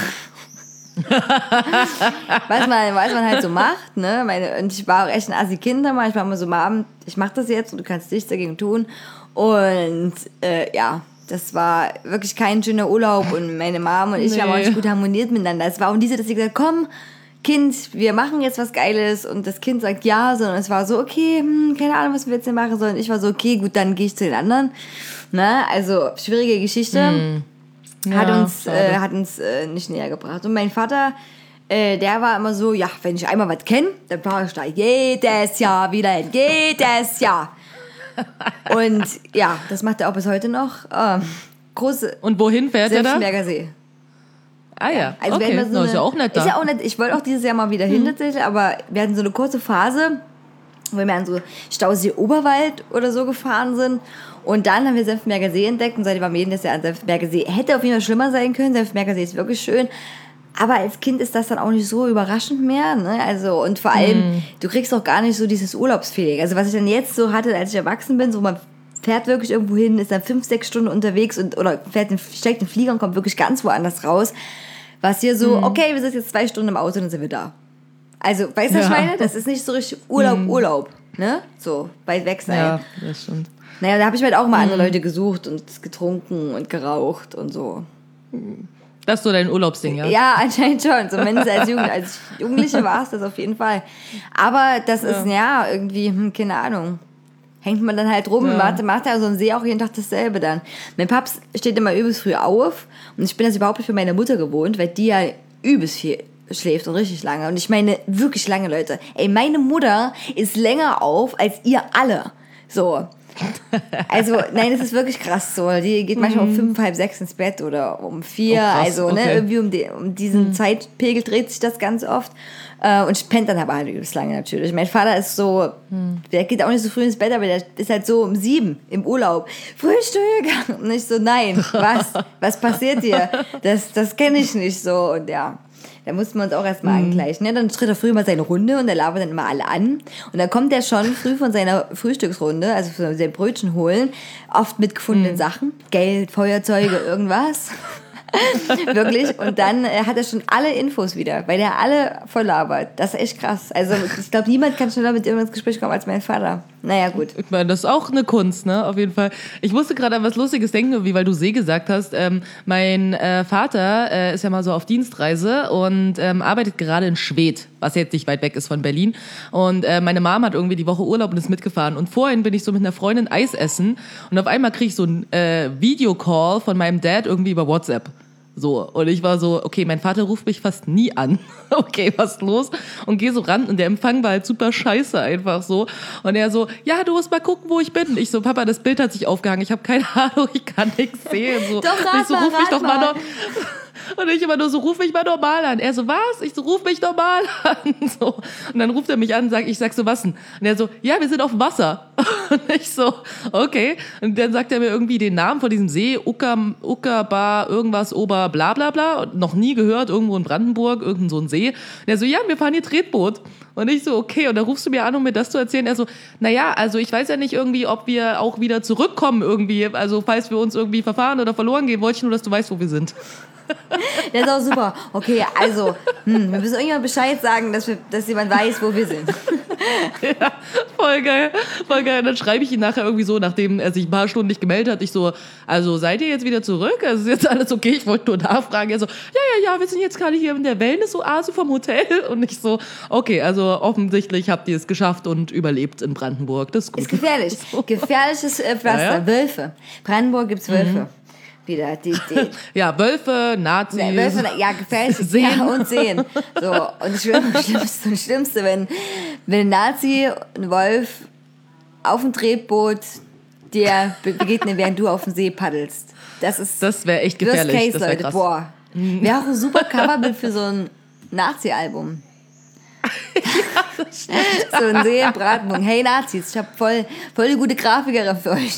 was, man, was man halt so macht, ne? Meine, und ich war auch echt ein Assi-Kind damals. Ich war immer so, Mom, ich mach das jetzt und du kannst nichts dagegen tun. Und äh, ja, das war wirklich kein schöner Urlaub. Und meine Mom und ich nee. haben auch nicht gut harmoniert miteinander. Es war auch nie so, dass sie gesagt komm, Kind, wir machen jetzt was Geiles. Und das Kind sagt ja, sondern es war so, okay, hm, keine Ahnung, was wir jetzt hier machen sollen. Ich war so, okay, gut, dann gehe ich zu den anderen. Ne? Also, schwierige Geschichte. Mm. Ja, hat uns, äh, hat uns äh, nicht näher gebracht. Und mein Vater, äh, der war immer so, ja, wenn ich einmal was kenne, dann fahre ich da jedes Jahr wieder hin, jedes Jahr. Und ja, das macht er auch bis heute noch. Ähm, große.
Und wohin fährt er da?
Senftenberger See.
Ah ja,
also
okay,
wir so
no,
eine,
ist ja auch nett da.
Ist ja auch nett. Ich wollte auch dieses Jahr mal wieder hin, tatsächlich, aber wir hatten so eine kurze Phase, wo wir an so Stausee Oberwald oder so gefahren sind. Und dann haben wir Senftenberger See entdeckt und seitdem waren wir jedes Jahr an Senftenberger See. Hätte auf jeden Fall schlimmer sein können. Senftenberger See ist wirklich schön. Aber als Kind ist das dann auch nicht so überraschend mehr. Ne? Also, und vor allem, mm. du kriegst auch gar nicht so dieses Urlaubsfeeling. Also was ich dann jetzt so hatte, als ich erwachsen bin, so man fährt wirklich irgendwo hin, ist dann fünf, sechs Stunden unterwegs und oder fährt den, steigt den Flieger und kommt wirklich ganz woanders raus. Was hier so, mm. okay, wir sind jetzt zwei Stunden im Auto und dann sind wir da. Also, weißt du, was ich meine? Das ist nicht so richtig Urlaub, mm. Urlaub. Ne? So, weit weg sein.
Ja, das stimmt.
Naja, da habe ich mir halt auch mal andere Leute gesucht und getrunken und geraucht und so.
Das ist so dein Urlaubsding, ja?
Ja, anscheinend schon. Zumindest als, Jugend, als Jugendliche war es das auf jeden Fall. Aber das ist, ja, ja irgendwie, hm, keine Ahnung. Hängt man dann halt rum ja. und macht, macht ja so ein See auch jeden Tag dasselbe dann. Mein Paps steht immer übelst früh auf und ich bin das überhaupt nicht für meine Mutter gewohnt, weil die ja übelst viel schläft und richtig lange. Und ich meine, wirklich lange, Leute. Ey, meine Mutter ist länger auf als ihr alle. So. Also, nein, das ist wirklich krass so. Die geht manchmal um fünf, halb sechs ins Bett oder um vier. Oh, krass, also, okay. ne, irgendwie um, die, um diesen mhm. Zeitpegel dreht sich das ganz oft. Äh, und pennt dann aber halt übelst lange natürlich. Mein Vater ist so, mhm. der geht auch nicht so früh ins Bett, aber der ist halt so um sieben im Urlaub. Frühstück! Und ich so, nein, was? Was passiert hier? Das, das kenne ich nicht so. Und ja. Da mussten wir uns auch erstmal mhm. angleichen. Ja, dann tritt er früh mal seine Runde und der labert dann immer alle an. Und dann kommt er schon früh von seiner Frühstücksrunde, also von seinem Brötchen holen, oft mit gefundenen mhm. Sachen. Geld, Feuerzeuge, irgendwas. Wirklich. Und dann äh, hat er schon alle Infos wieder, weil der alle voll labert. Das ist echt krass. Also ich glaube, niemand kann schneller mit ihm ins Gespräch kommen als mein Vater. Naja, gut.
Ich meine, das ist auch eine Kunst, ne? Auf jeden Fall. Ich musste gerade an was Lustiges denken, wie weil du See gesagt hast. Ähm, mein äh, Vater äh, ist ja mal so auf Dienstreise und ähm, arbeitet gerade in Schwedt, was jetzt nicht weit weg ist von Berlin. Und äh, meine Mom hat irgendwie die Woche Urlaub und ist mitgefahren. Und vorhin bin ich so mit einer Freundin Eis essen und auf einmal kriege ich so einen äh, Videocall von meinem Dad irgendwie über WhatsApp. So, und ich war so, okay, mein Vater ruft mich fast nie an. Okay, was ist los? Und geh so ran und der Empfang war halt super scheiße einfach so. Und er so, ja, du musst mal gucken, wo ich bin. Ich so, Papa, das Bild hat sich aufgehangen. Ich habe keine Ahnung, ich kann nichts sehen. So.
Doch, rat
ich so,
mal,
ruf mich doch mal
mal.
noch. Und ich immer nur so, ruf mich mal normal an. Er so, was? Ich so, ruf mich normal an. So. Und dann ruft er mich an und sagt, ich sag so, was denn? Und er so, ja, wir sind auf dem Wasser. Und ich so, okay. Und dann sagt er mir irgendwie den Namen von diesem See, Ucker, Uckerbar, irgendwas, Ober, bla bla bla. Noch nie gehört, irgendwo in Brandenburg, irgendein so ein See. Und er so, ja, wir fahren hier Tretboot. Und ich so, okay. Und dann rufst du mir an, um mir das zu erzählen. Er so, naja, also ich weiß ja nicht irgendwie, ob wir auch wieder zurückkommen irgendwie. Also falls wir uns irgendwie verfahren oder verloren gehen, wollte ich nur, dass du weißt, wo wir sind.
Das ist auch super. Okay, also, hm, wir müssen irgendjemand Bescheid sagen, dass, wir, dass jemand weiß, wo wir sind.
Ja, voll geil, voll geil. Und dann schreibe ich ihn nachher irgendwie so, nachdem er sich ein paar Stunden nicht gemeldet hat, ich so, also seid ihr jetzt wieder zurück? Also ist jetzt alles okay? Ich wollte nur nachfragen. Er so, ja, ja, ja, wir sind jetzt gerade hier in der Wellness-Oase vom Hotel. Und ich so, okay, also offensichtlich habt ihr es geschafft und überlebt in Brandenburg. Das ist gut.
Ist gefährlich. So. Gefährliches äh, Pflaster. Ja, ja. Wölfe. Brandenburg gibt's Wölfe. Mhm. Wieder. Die, die
ja, Wölfe, Nazis.
Ja, Wölfe, ja, gefährlich. Seen. Ja, und Sehen. So, und das Schlimmste, das Schlimmste, wenn, wenn ein Nazi, ein Wolf auf dem Tretboot dir begegnen, während du auf dem See paddelst. Das ist.
Das wäre echt gefährlich.
Case,
das wär
Leute.
Krass.
Boah. Wäre auch ein super Coverbild für so ein Nazi-Album.
Ja, das stimmt.
So ein See in Brandenburg. Hey Nazis, ich habe voll, voll die gute Grafikerin für euch.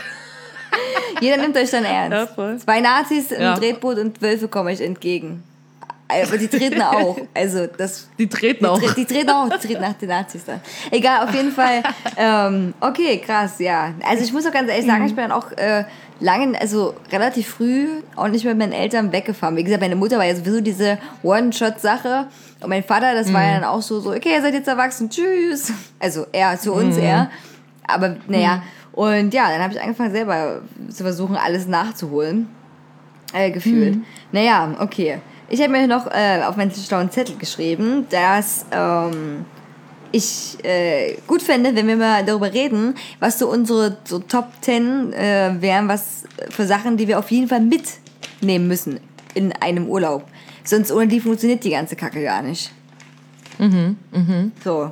Jeder nimmt euch dann ernst. Ja, voll. Zwei Nazis im ja. Tretboot und Wölfe kommen euch entgegen. Aber die treten auch. Also das,
die treten
die,
auch.
Die treten auch. Die treten nach den Nazis dann. Egal, auf jeden Fall. Ähm, okay, krass, ja. Also ich muss auch ganz ehrlich sagen, ich bin dann auch äh, lange, also relativ früh auch nicht mit meinen Eltern weggefahren. Wie gesagt, meine Mutter war ja sowieso diese One-Shot-Sache. Und mein Vater, das mhm. war ja dann auch so, so, okay, ihr seid jetzt erwachsen, tschüss. Also er, zu uns mhm. er. Aber naja, mhm. Und ja, dann habe ich angefangen selber zu versuchen, alles nachzuholen. Äh, gefühlt. Mhm. Naja, okay. Ich habe mir noch äh, auf meinen schlauen Zettel geschrieben, dass ähm, ich äh, gut fände, wenn wir mal darüber reden, was so unsere so Top zehn äh, wären, was für Sachen, die wir auf jeden Fall mitnehmen müssen in einem Urlaub. Sonst ohne die funktioniert die ganze Kacke gar nicht.
Mhm, mhm.
So.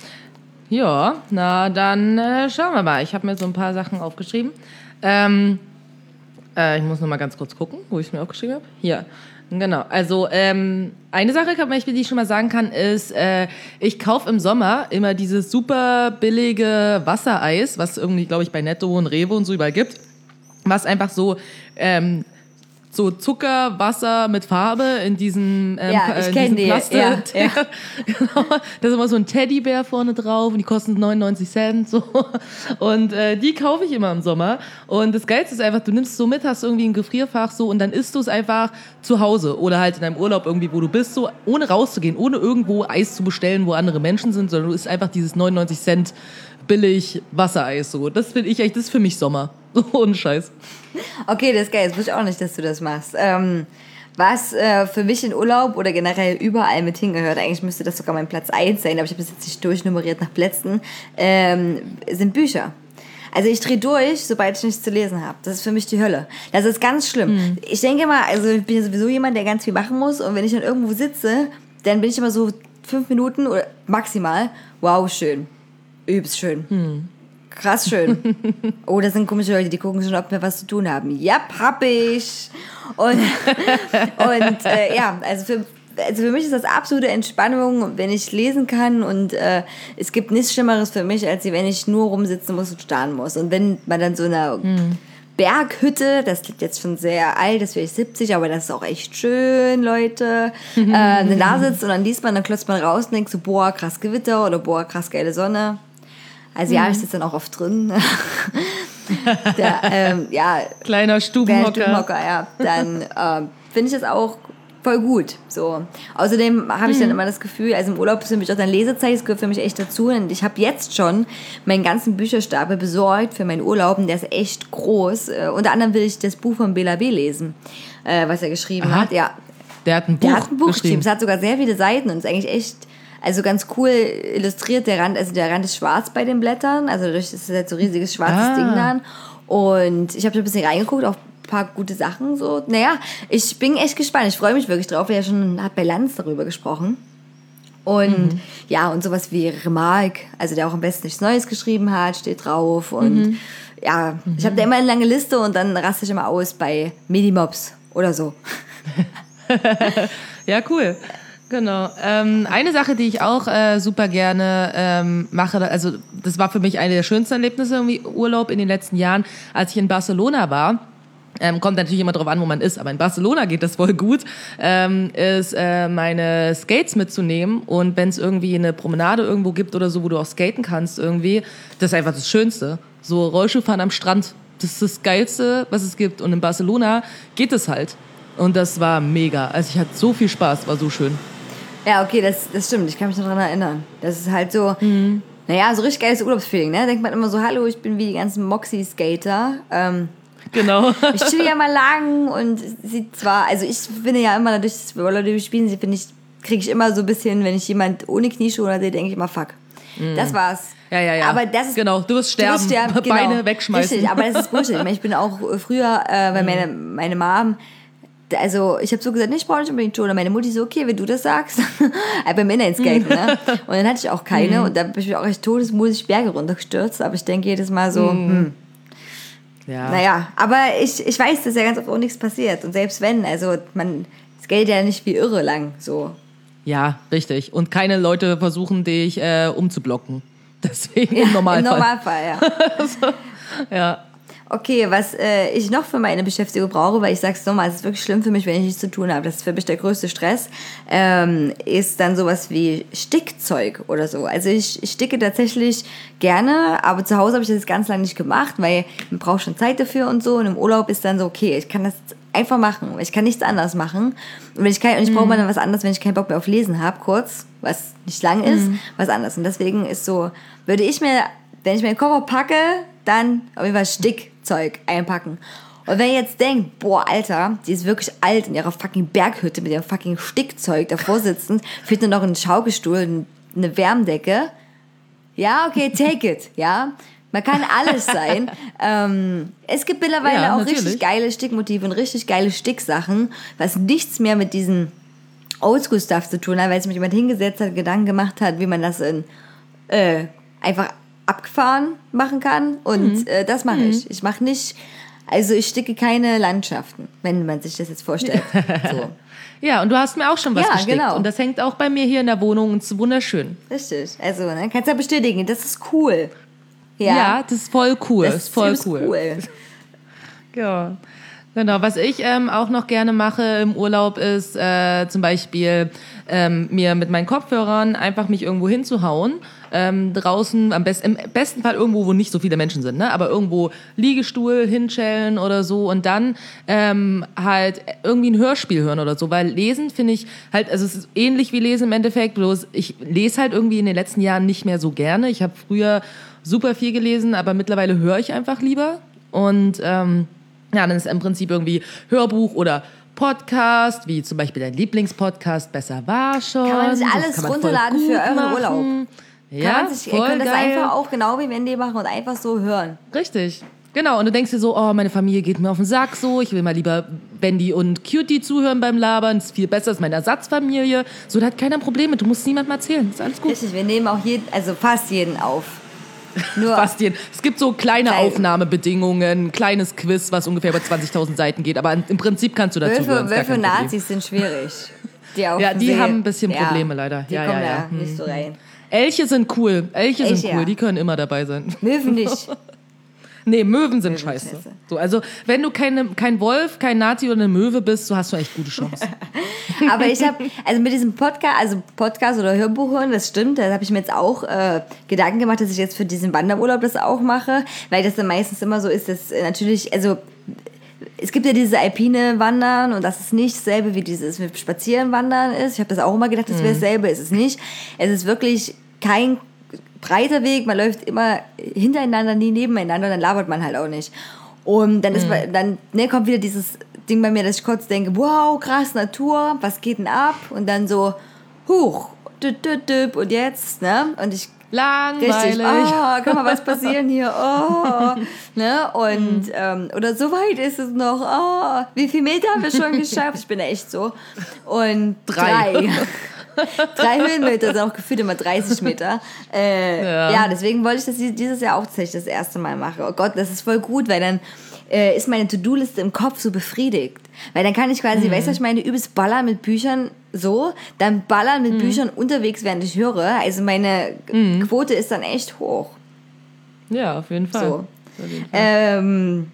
Ja, na dann äh, schauen wir mal. Ich habe mir so ein paar Sachen aufgeschrieben. Ähm, äh, ich muss noch mal ganz kurz gucken, wo ich es mir aufgeschrieben habe. Hier, genau. Also ähm, eine Sache, die ich schon mal sagen kann, ist, äh, ich kaufe im Sommer immer dieses super billige Wassereis, was irgendwie, glaube ich, bei Netto und Rewe und so überall gibt, was einfach so ähm, so Zucker, Wasser mit Farbe in diesen, ähm,
ja, ich kenne die.
Plastik.
Ja, ja.
Genau. Da ist immer so ein Teddybär vorne drauf und die kosten neunundneunzig Cent. So. Und äh, die kaufe ich immer im Sommer. Und das Geilste ist einfach, du nimmst es so mit, hast irgendwie ein Gefrierfach so und dann isst du es einfach zu Hause oder halt in deinem Urlaub irgendwie, wo du bist, so ohne rauszugehen, ohne irgendwo Eis zu bestellen, wo andere Menschen sind, sondern du isst einfach dieses neunundneunzig Cent billig Wassereis. So. Das finde ich echt, das ist für mich Sommer. So ohne Scheiß.
Okay, das ist geil. Jetzt wusste ich auch nicht, dass du das machst. Ähm, was äh, für mich in Urlaub oder generell überall mit hingehört, eigentlich müsste das sogar mein Platz eins sein, aber ich habe das jetzt nicht durchnummeriert nach Plätzen, ähm, sind Bücher. Also ich drehe durch, sobald ich nichts zu lesen habe. Das ist für mich die Hölle. Das ist ganz schlimm. Mhm. Ich denke mal, also ich bin sowieso jemand, der ganz viel machen muss und wenn ich dann irgendwo sitze, dann bin ich immer so fünf Minuten oder maximal, wow, schön. Übelst schön. Mhm. Krass schön. Oh, das sind komische Leute, die gucken schon, ob wir was zu tun haben. Ja, hab ich. Und, und äh, ja, also für, also für mich ist das absolute Entspannung, wenn ich lesen kann. Und äh, es gibt nichts Schlimmeres für mich, als wenn ich nur rumsitzen muss und starren muss. Und wenn man dann so eine hm. Berghütte, das liegt jetzt schon sehr alt, das wäre ich siebzig, aber das ist auch echt schön, Leute. äh, dann da sitzt und dann liest man, dann klotzt man raus und denkt so, boah, krass Gewitter oder boah, krass geile Sonne. Also ja, ich sitze dann auch oft drin. Der, ähm, ja,
kleiner Stubenhocker.
Stubenhocker, ja. Dann ähm, finde ich das auch voll gut. So. Außerdem habe ich dann immer das Gefühl, also im Urlaub ist für mich auch dann Lesezeit, das gehört für mich echt dazu. Und ich habe jetzt schon meinen ganzen Bücherstapel besorgt für meinen Urlaub und der ist echt groß. Äh, unter anderem will ich das Buch von Bela B. lesen, äh, was er geschrieben
Aha.
hat. Ja.
Der hat ein Buch,
der hat ein Buch geschrieben.
geschrieben.
Es hat sogar sehr viele Seiten und ist eigentlich echt... Also ganz cool illustriert, der Rand, also der Rand ist schwarz bei den Blättern, also dadurch ist es halt so ein riesiges schwarzes ah. Ding dann. Und ich habe da ein bisschen reingeguckt, auch ein paar gute Sachen so. Naja, ich bin echt gespannt, ich freue mich wirklich drauf, er ja schon hat bei Lanz darüber gesprochen. Und mhm. ja, und sowas wie Remarque, also der auch am besten nichts Neues geschrieben hat, steht drauf. Und mhm. ja, mhm. ich habe da immer eine lange Liste und dann raste ich immer aus bei Medimobs oder so.
Ja, cool. Genau. Ähm, eine Sache, die ich auch äh, super gerne ähm, mache, also das war für mich eine der schönsten Erlebnisse im Urlaub in den letzten Jahren, als ich in Barcelona war. Ähm, kommt natürlich immer drauf an, wo man ist, aber in Barcelona geht das voll gut, ähm, ist äh, meine Skates mitzunehmen und wenn es irgendwie eine Promenade irgendwo gibt oder so, wo du auch skaten kannst irgendwie, das ist einfach das Schönste. So Rollschuhfahren am Strand, das ist das Geilste, was es gibt und in Barcelona geht es halt und das war mega. Also ich hatte so viel Spaß, war so schön.
Ja, okay, das, das stimmt. Ich kann mich noch daran erinnern. Das ist halt so, mhm. naja, so richtig geiles Urlaubsfeeling, ne? Denkt man immer so, hallo, ich bin wie die ganzen Moxie-Skater. Ähm,
genau.
Ich chill ja mal lang und sie zwar, also ich finde ja immer, dadurch, dass wir Roller spielen, finde ich, kriege ich immer so ein bisschen, wenn ich jemand ohne Knieschuhe sehe, denke ich immer, fuck. Mhm. Das war's.
Ja, ja, ja.
Aber das ist,
genau, du wirst sterben,
du wirst sterben genau.
Beine wegschmeißen.
Richtig, aber das ist Bullshit. Ich, meine, ich bin auch früher, äh, weil meine, meine Mom, also ich habe so gesagt, nee, ich brauche nicht unbedingt Schuhe. Und meine Mutti so, okay, wenn du das sagst, beim Inlineskaten, ne? Und dann hatte ich auch keine mm. und da bin ich auch echt todesmutig Berge runtergestürzt, aber ich denke jedes Mal so, mm. hm. Ja. Naja, aber ich, ich weiß, dass ja ganz oft auch nichts passiert. Und selbst wenn, also man skatet ja nicht wie irre lang, so.
Ja, richtig. Und keine Leute versuchen, dich äh, umzublocken. Deswegen
ja,
im Normalfall.
Im Normalfall, ja.
so, ja.
Okay, was äh, ich noch für meine Beschäftigung brauche, weil ich sag's nochmal, es ist wirklich schlimm für mich, wenn ich nichts zu tun habe, das ist für mich der größte Stress, ähm, ist dann sowas wie Stickzeug oder so. Also ich, ich sticke tatsächlich gerne, aber zu Hause habe ich das ganz lange nicht gemacht, weil man braucht schon Zeit dafür und so und im Urlaub ist dann so, okay, ich kann das einfach machen, ich kann nichts anderes machen und, wenn ich, kein, und ich brauche mal dann was anderes, wenn ich keinen Bock mehr auf Lesen habe, kurz, was nicht lang ist, mhm. was anderes. Und deswegen ist so, würde ich mir, wenn ich meinen Koffer packe, dann auf jeden Fall Stickzeug einpacken. Und wenn ihr jetzt denkt, boah, Alter, die ist wirklich alt in ihrer fucking Berghütte mit ihrem fucking Stickzeug davor sitzend, fehlt nur noch ein Schaukelstuhl, eine Wärmdecke. Ja, okay, take it, ja. Man kann alles sein. ähm, es gibt mittlerweile ja, auch natürlich. richtig geile Stickmotive und richtig geile Sticksachen, was nichts mehr mit diesen Oldschool-Stuff zu tun hat, weil sich mit jemand hingesetzt hat, Gedanken gemacht hat, wie man das in äh, einfach abgefahren machen kann und mhm. äh, das mache mhm. ich. Ich mache nicht, also ich sticke keine Landschaften, wenn man sich das jetzt vorstellt. So.
Ja, und du hast mir auch schon was
ja,
gestickt
genau.
und das hängt auch bei mir hier in der Wohnung und ist wunderschön.
Richtig, also ne, kannst du ja bestätigen, das ist cool.
Ja, ja das ist voll cool.
Das
ist voll cool.
cool.
Ja, genau. Was ich ähm, auch noch gerne mache im Urlaub ist äh, zum Beispiel ähm, mir mit meinen Kopfhörern einfach mich irgendwo hinzuhauen. Ähm, draußen, am besten, im besten Fall irgendwo, wo nicht so viele Menschen sind, ne? Aber irgendwo Liegestuhl hinschellen oder so und dann ähm, halt irgendwie ein Hörspiel hören oder so, weil lesen finde ich halt, also es ist ähnlich wie lesen im Endeffekt, bloß ich lese halt irgendwie in den letzten Jahren nicht mehr so gerne. Ich habe früher super viel gelesen, aber mittlerweile höre ich einfach lieber und ähm, ja, dann ist im Prinzip irgendwie Hörbuch oder Podcast, wie zum Beispiel dein Lieblingspodcast Besser war schon.
Kann man sich alles man runterladen für euren Urlaub.
Ja,
kann man sich,
voll
ihr könnt das
geil.
einfach auch genau wie Wendy machen und einfach so hören.
Richtig. Genau, und du denkst dir so, oh, meine Familie geht mir auf den Sack so, ich will mal lieber Wendy und Cutie zuhören beim Labern, das ist viel besser, das ist meine Ersatzfamilie. So, da hat keiner Probleme, du musst niemandem erzählen, ist alles gut.
Richtig, wir nehmen auch jeden, also fast jeden auf. Nur
fast jeden. Es gibt so kleine Klein. Aufnahmebedingungen, kleines Quiz, was ungefähr über zwanzigtausend Seiten geht, aber im Prinzip kannst du dazu
Wölfe,
hören.
Wölfe Nazis sind schwierig. Die
ja, die See. haben ein bisschen Probleme
ja,
leider.
Die
ja,
kommen
ja, ja.
da hm. nicht so rein.
Elche sind cool, Elche, Elche sind cool,
ja.
die können immer dabei sein.
Möwen nicht.
Nee, Möwen sind
Möwen
scheiße.
scheiße.
So, also, wenn du keine, kein Wolf, kein Nazi oder eine Möwe bist, so hast du echt gute Chancen.
Aber ich habe, also mit diesem Podcast, also Podcast oder Hörbuch hören, das stimmt, da habe ich mir jetzt auch äh, Gedanken gemacht, dass ich jetzt für diesen Wanderurlaub das auch mache, weil das dann meistens immer so ist, dass äh, natürlich, also es gibt ja diese alpine Wandern und das ist nicht dasselbe wie dieses mit Spazierenwandern ist. Ich habe das auch immer gedacht, das wäre dasselbe, ist es nicht. Es ist wirklich kein breiter Weg, man läuft immer hintereinander, nie nebeneinander, dann labert man halt auch nicht. Und dann ist mhm. dann ne, kommt wieder dieses Ding bei mir, dass ich kurz denke, wow, krass, Natur, was geht denn ab? Und dann so, huch, düt, düt, düt, und jetzt, ne? Und ich
langweilig.
Richtig, oh, kann mal was passieren hier, oh, ne? Und, mhm. ähm, oder so weit ist es noch, oh, wie viele Meter haben wir schon geschafft? Ich bin echt so. Und drei. drei. Drei Höhenmeter sind auch gefühlt immer dreißig Meter. Äh, ja. ja, deswegen wollte ich das dieses Jahr auch tatsächlich das erste Mal machen. Oh Gott, das ist voll gut, weil dann äh, ist meine To-Do-Liste im Kopf so befriedigt. Weil dann kann ich quasi, mhm. weißt du, ich meine, übelst ballern mit Büchern so, dann ballern mit mhm. Büchern unterwegs, während ich höre. Also meine mhm. Quote ist dann echt hoch.
Ja, auf jeden Fall.
So.
Auf jeden Fall.
Ähm,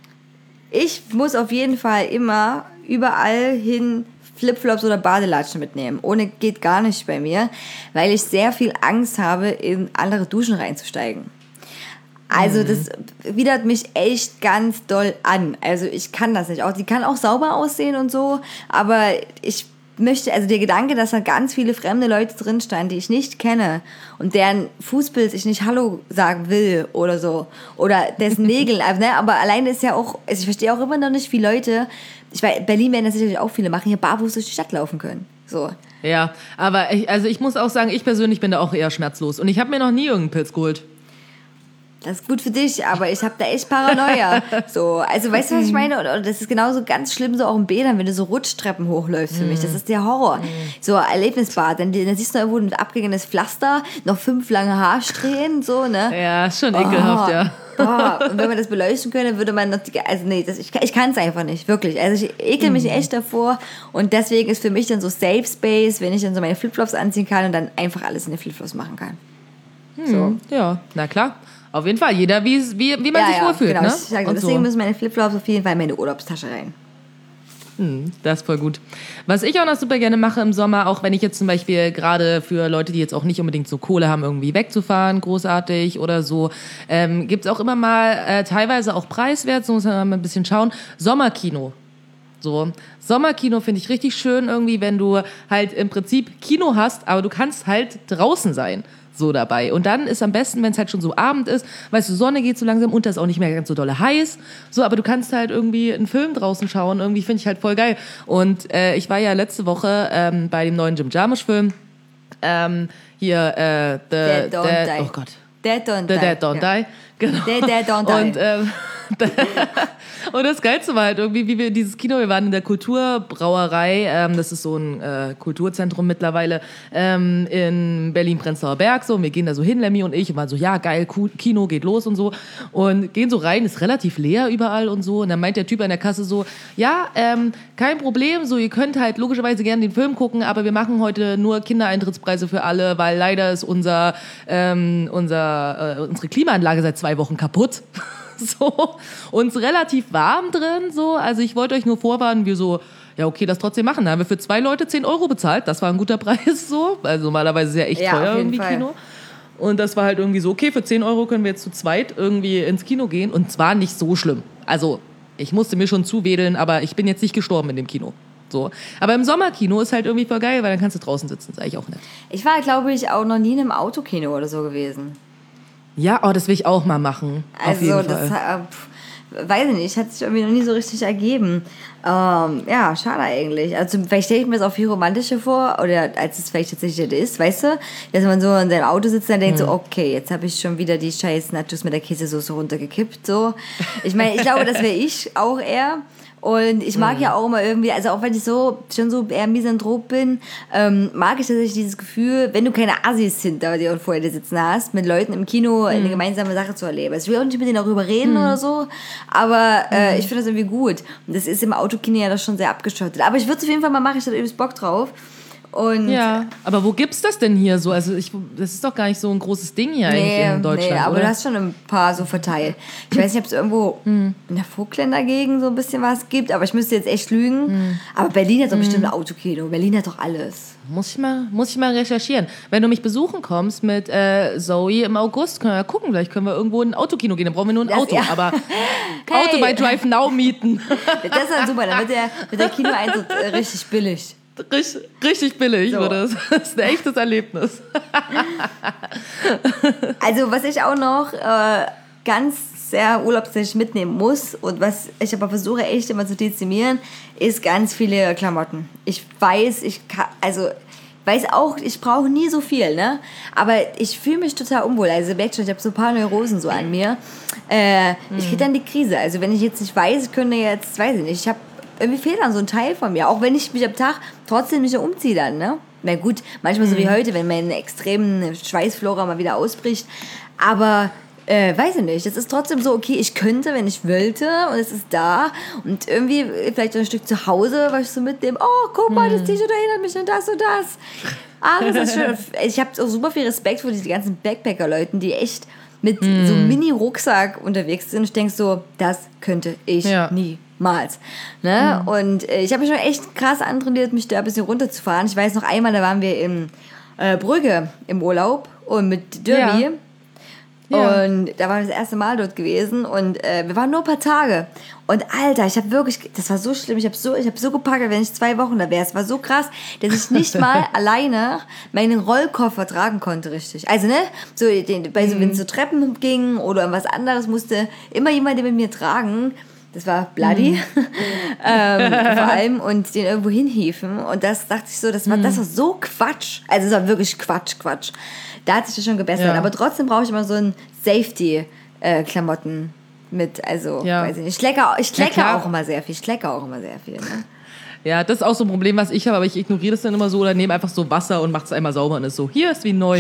ich muss auf jeden Fall immer überall hin Flipflops oder Badelatschen mitnehmen. Ohne geht gar nicht bei mir, weil ich sehr viel Angst habe, in andere Duschen reinzusteigen. Also mhm. das widert mich echt ganz doll an. Also ich kann das nicht. Auch die kann auch sauber aussehen und so, aber ich möchte, also der Gedanke, dass da ganz viele fremde Leute drin standen, die ich nicht kenne und deren Fußbild ich nicht Hallo sagen will oder so, oder dessen Nägel, also, ne, aber alleine ist ja auch, also ich verstehe auch immer noch nicht, wie Leute, ich weiß, Berlin werden das sicherlich auch viele machen, hier barfuß durch die Stadt laufen können, so.
Ja, aber ich, also ich muss auch sagen, ich persönlich bin da auch eher schmerzlos und ich habe mir noch nie irgendeinen Pilz geholt.
Das ist gut für dich, aber ich habe da echt Paranoia. So, also weißt du, was ich meine? Und, und das ist genauso ganz schlimm so auch in Bädern, wenn du so Rutschtreppen hochläufst für mich. Das ist der Horror. So Erlebnisbad, dann, dann siehst du irgendwo ein abgegangenes Pflaster, noch fünf lange Haarsträhnen, so, ne?
Ja, ist schon ekelhaft,
oh,
ja.
Boah, und wenn man das beleuchten könnte, würde man noch, die, also nee, das, ich, ich kann es einfach nicht, wirklich. Also ich ekel mich echt davor und deswegen ist für mich dann so Safe Space, wenn ich dann so meine Flipflops anziehen kann und dann einfach alles in den Flipflops machen kann.
Hm, so. Ja, na klar. Auf jeden Fall, jeder wie, wie, wie man
ja,
sich
ja,
wohlfühlt.
Genau,
Ne?
ich sage,
und
deswegen
so.
müssen meine Flipflops auf jeden Fall in meine Urlaubstasche rein.
Hm, das ist voll gut. Was ich auch noch super gerne mache im Sommer, auch wenn ich jetzt zum Beispiel gerade für Leute, die jetzt auch nicht unbedingt so Kohle haben, irgendwie wegzufahren, großartig oder so, ähm, gibt es auch immer mal, äh, teilweise auch preiswert, so muss man mal ein bisschen schauen, Sommerkino. So, Sommerkino finde ich richtig schön irgendwie, wenn du halt im Prinzip Kino hast, aber du kannst halt draußen sein. So dabei. Und dann ist am besten, wenn es halt schon so Abend ist, weißt du, Sonne geht so langsam unter, ist auch nicht mehr ganz so dolle heiß, so, aber du kannst halt irgendwie einen Film draußen schauen, irgendwie finde ich halt voll geil. Und äh, ich war ja letzte Woche ähm, bei dem neuen Jim Jarmusch-Film, ähm, hier, äh, The
Dead Don't
Dead,
Die.
oh Gott.
Dead Don't
The
Die.
Dead Don't
ja.
Die. Genau.
Dead, Dead Don't Die.
Und, ähm, und das Geilste war halt irgendwie, wie wir dieses Kino, wir waren in der Kulturbrauerei, ähm, das ist so ein äh, Kulturzentrum mittlerweile, ähm, in Berlin-Prenzlauer Berg, so, und wir gehen da so hin, Lemmy und ich, und waren so, ja, geil, Kino geht los und so, und gehen so rein, ist relativ leer überall und so, und dann meint der Typ an der Kasse so, ja, ähm, kein Problem, so, ihr könnt halt logischerweise gerne den Film gucken, aber wir machen heute nur Kindereintrittspreise für alle, weil leider ist unser, ähm, unser, äh, unsere Klimaanlage seit zwei Wochen kaputt. So, uns relativ warm drin, so, also ich wollte euch nur vorwarnen, wir so, ja okay, das trotzdem machen, da haben wir für zwei Leute zehn Euro bezahlt, das war ein guter Preis, so, also normalerweise ist ja echt
Ja,
teuer
auf jeden
irgendwie
Fall.
Kino. Und das war halt irgendwie so, okay, für zehn Euro können wir jetzt zu zweit irgendwie ins Kino gehen und zwar nicht so schlimm, also ich musste mir schon zuwedeln, aber ich bin jetzt nicht gestorben in dem Kino. So. Aber im Sommerkino ist halt irgendwie voll geil, weil dann kannst du draußen sitzen, ist eigentlich auch nett.
Ich war, glaube ich, auch noch nie in einem Autokino oder so gewesen.
Ja, oh, das will ich auch mal machen, auf
Also,
jeden
das,
Fall.
äh, pf, weiß ich nicht, hat sich irgendwie noch nie so richtig ergeben. Ähm, ja, schade eigentlich. Also, vielleicht stelle ich mir das auch viel romantischer vor, oder als es vielleicht tatsächlich ist, weißt du? Dass man so in seinem Auto sitzt und dann denkt
Hm.
so, okay, jetzt habe ich schon wieder die scheiß Nachos mit der Käsesoße runtergekippt, so. Ich meine, ich glaube, das wäre ich auch eher. Und ich mag ja auch immer irgendwie, also auch wenn ich so schon so eher misanthrop bin, ähm, mag ich tatsächlich dieses Gefühl, wenn du keine Assis hinter dir und vor dir sitzen hast, mit Leuten im Kino eine gemeinsame Sache zu erleben. Also ich will auch nicht mit denen darüber reden oder so, aber äh, ich finde das irgendwie gut. Und das ist im Autokino ja doch schon sehr abgeschottet. Aber ich würde es auf jeden Fall mal machen, ich hatte übelst Bock drauf. Und
Ja, aber wo gibt's das denn hier so? Also ich, das ist doch gar nicht so ein großes Ding hier eigentlich in Deutschland,
nee, aber
oder?
du hast schon ein paar so verteilt. Ich weiß nicht, ob es irgendwo in der Vogtländer Gegend so ein bisschen was gibt, aber ich müsste jetzt echt lügen. Aber Berlin hat doch bestimmt ein Autokino. Berlin hat doch alles.
Muss ich mal, muss ich mal recherchieren. Wenn du mich besuchen kommst mit äh, Zoe im August, können wir ja gucken, vielleicht können wir irgendwo in ein Autokino gehen. Dann brauchen wir nur ein
Das-
Auto,
ja.
aber
Hey.
Auto bei Drive Now mieten.
Das ist halt super, dann wird der, wird der Kinoeintritt äh, richtig billig.
Richtig, richtig billig,
So.
wurde es. Das ist ein echtes Erlebnis.
Also was ich auch noch äh, ganz sehr urlaubstechnisch mitnehmen muss und was ich aber versuche echt immer zu dezimieren, ist ganz viele Klamotten. Ich weiß, ich kann, also weiß auch, ich brauche nie so viel, ne? Aber ich fühle mich total unwohl. Also merkt schon, ich habe so ein paar Neurosen so an mir. Äh, Ich kriege dann die Krise. Also wenn ich jetzt nicht weiß, ich könnte jetzt, weiß ich nicht, ich habe irgendwie fehlt dann so ein Teil von mir, auch wenn ich mich am Tag trotzdem nicht umziehe dann, ne? Na gut, manchmal so wie heute, wenn meine extremen Schweißflora mal wieder ausbricht, aber äh, weiß ich nicht, es ist trotzdem so, okay, ich könnte, wenn ich wollte und es ist da und irgendwie vielleicht ein Stück zu Hause, was ich so mitnehme, oh, guck mal, das T-Shirt erinnert mich an das und das. Ah, das ist schön. Ich habe auch super viel Respekt vor diesen ganzen Backpacker-Leuten, die echt mit so einem Mini-Rucksack unterwegs sind und ich denke so, das könnte ich
Ja.
nie. Niemals. Ne? Mhm. Und äh, ich habe mich schon echt krass antrainiert, mich da ein bisschen runterzufahren. Ich weiß noch einmal, da waren wir in äh, Brügge im Urlaub und mit Derby.
Ja. Ja.
Und da waren wir das erste Mal dort gewesen und äh, wir waren nur ein paar Tage. Und Alter, ich habe wirklich, das war so schlimm, ich habe so, ich hab so gepackt, wenn ich zwei Wochen da wäre. Es war so krass, dass ich nicht mal alleine meinen Rollkoffer tragen konnte, richtig. Also, ne, so, den, bei so, wenn es so Treppen ging oder was anderes, musste immer jemand den mit mir tragen. Das war bloody, mhm. ähm, vor allem, und den irgendwo hinhieven. Und das dachte ich so, das war, mhm. das war so Quatsch. Also es war wirklich Quatsch, Quatsch. Da hat sich das schon gebessert. Ja. Aber trotzdem brauche ich immer so ein Safety-Klamotten mit. Also, ja. weiß ich nicht. Ich klecke, ich klecke ja, auch immer sehr viel. Ich klecke auch immer sehr viel. Ne?
Ja, das ist auch so ein Problem, was ich habe, aber ich ignoriere das dann immer so oder nehme einfach so Wasser und mache es einmal sauber und ist so, hier ist wie neu.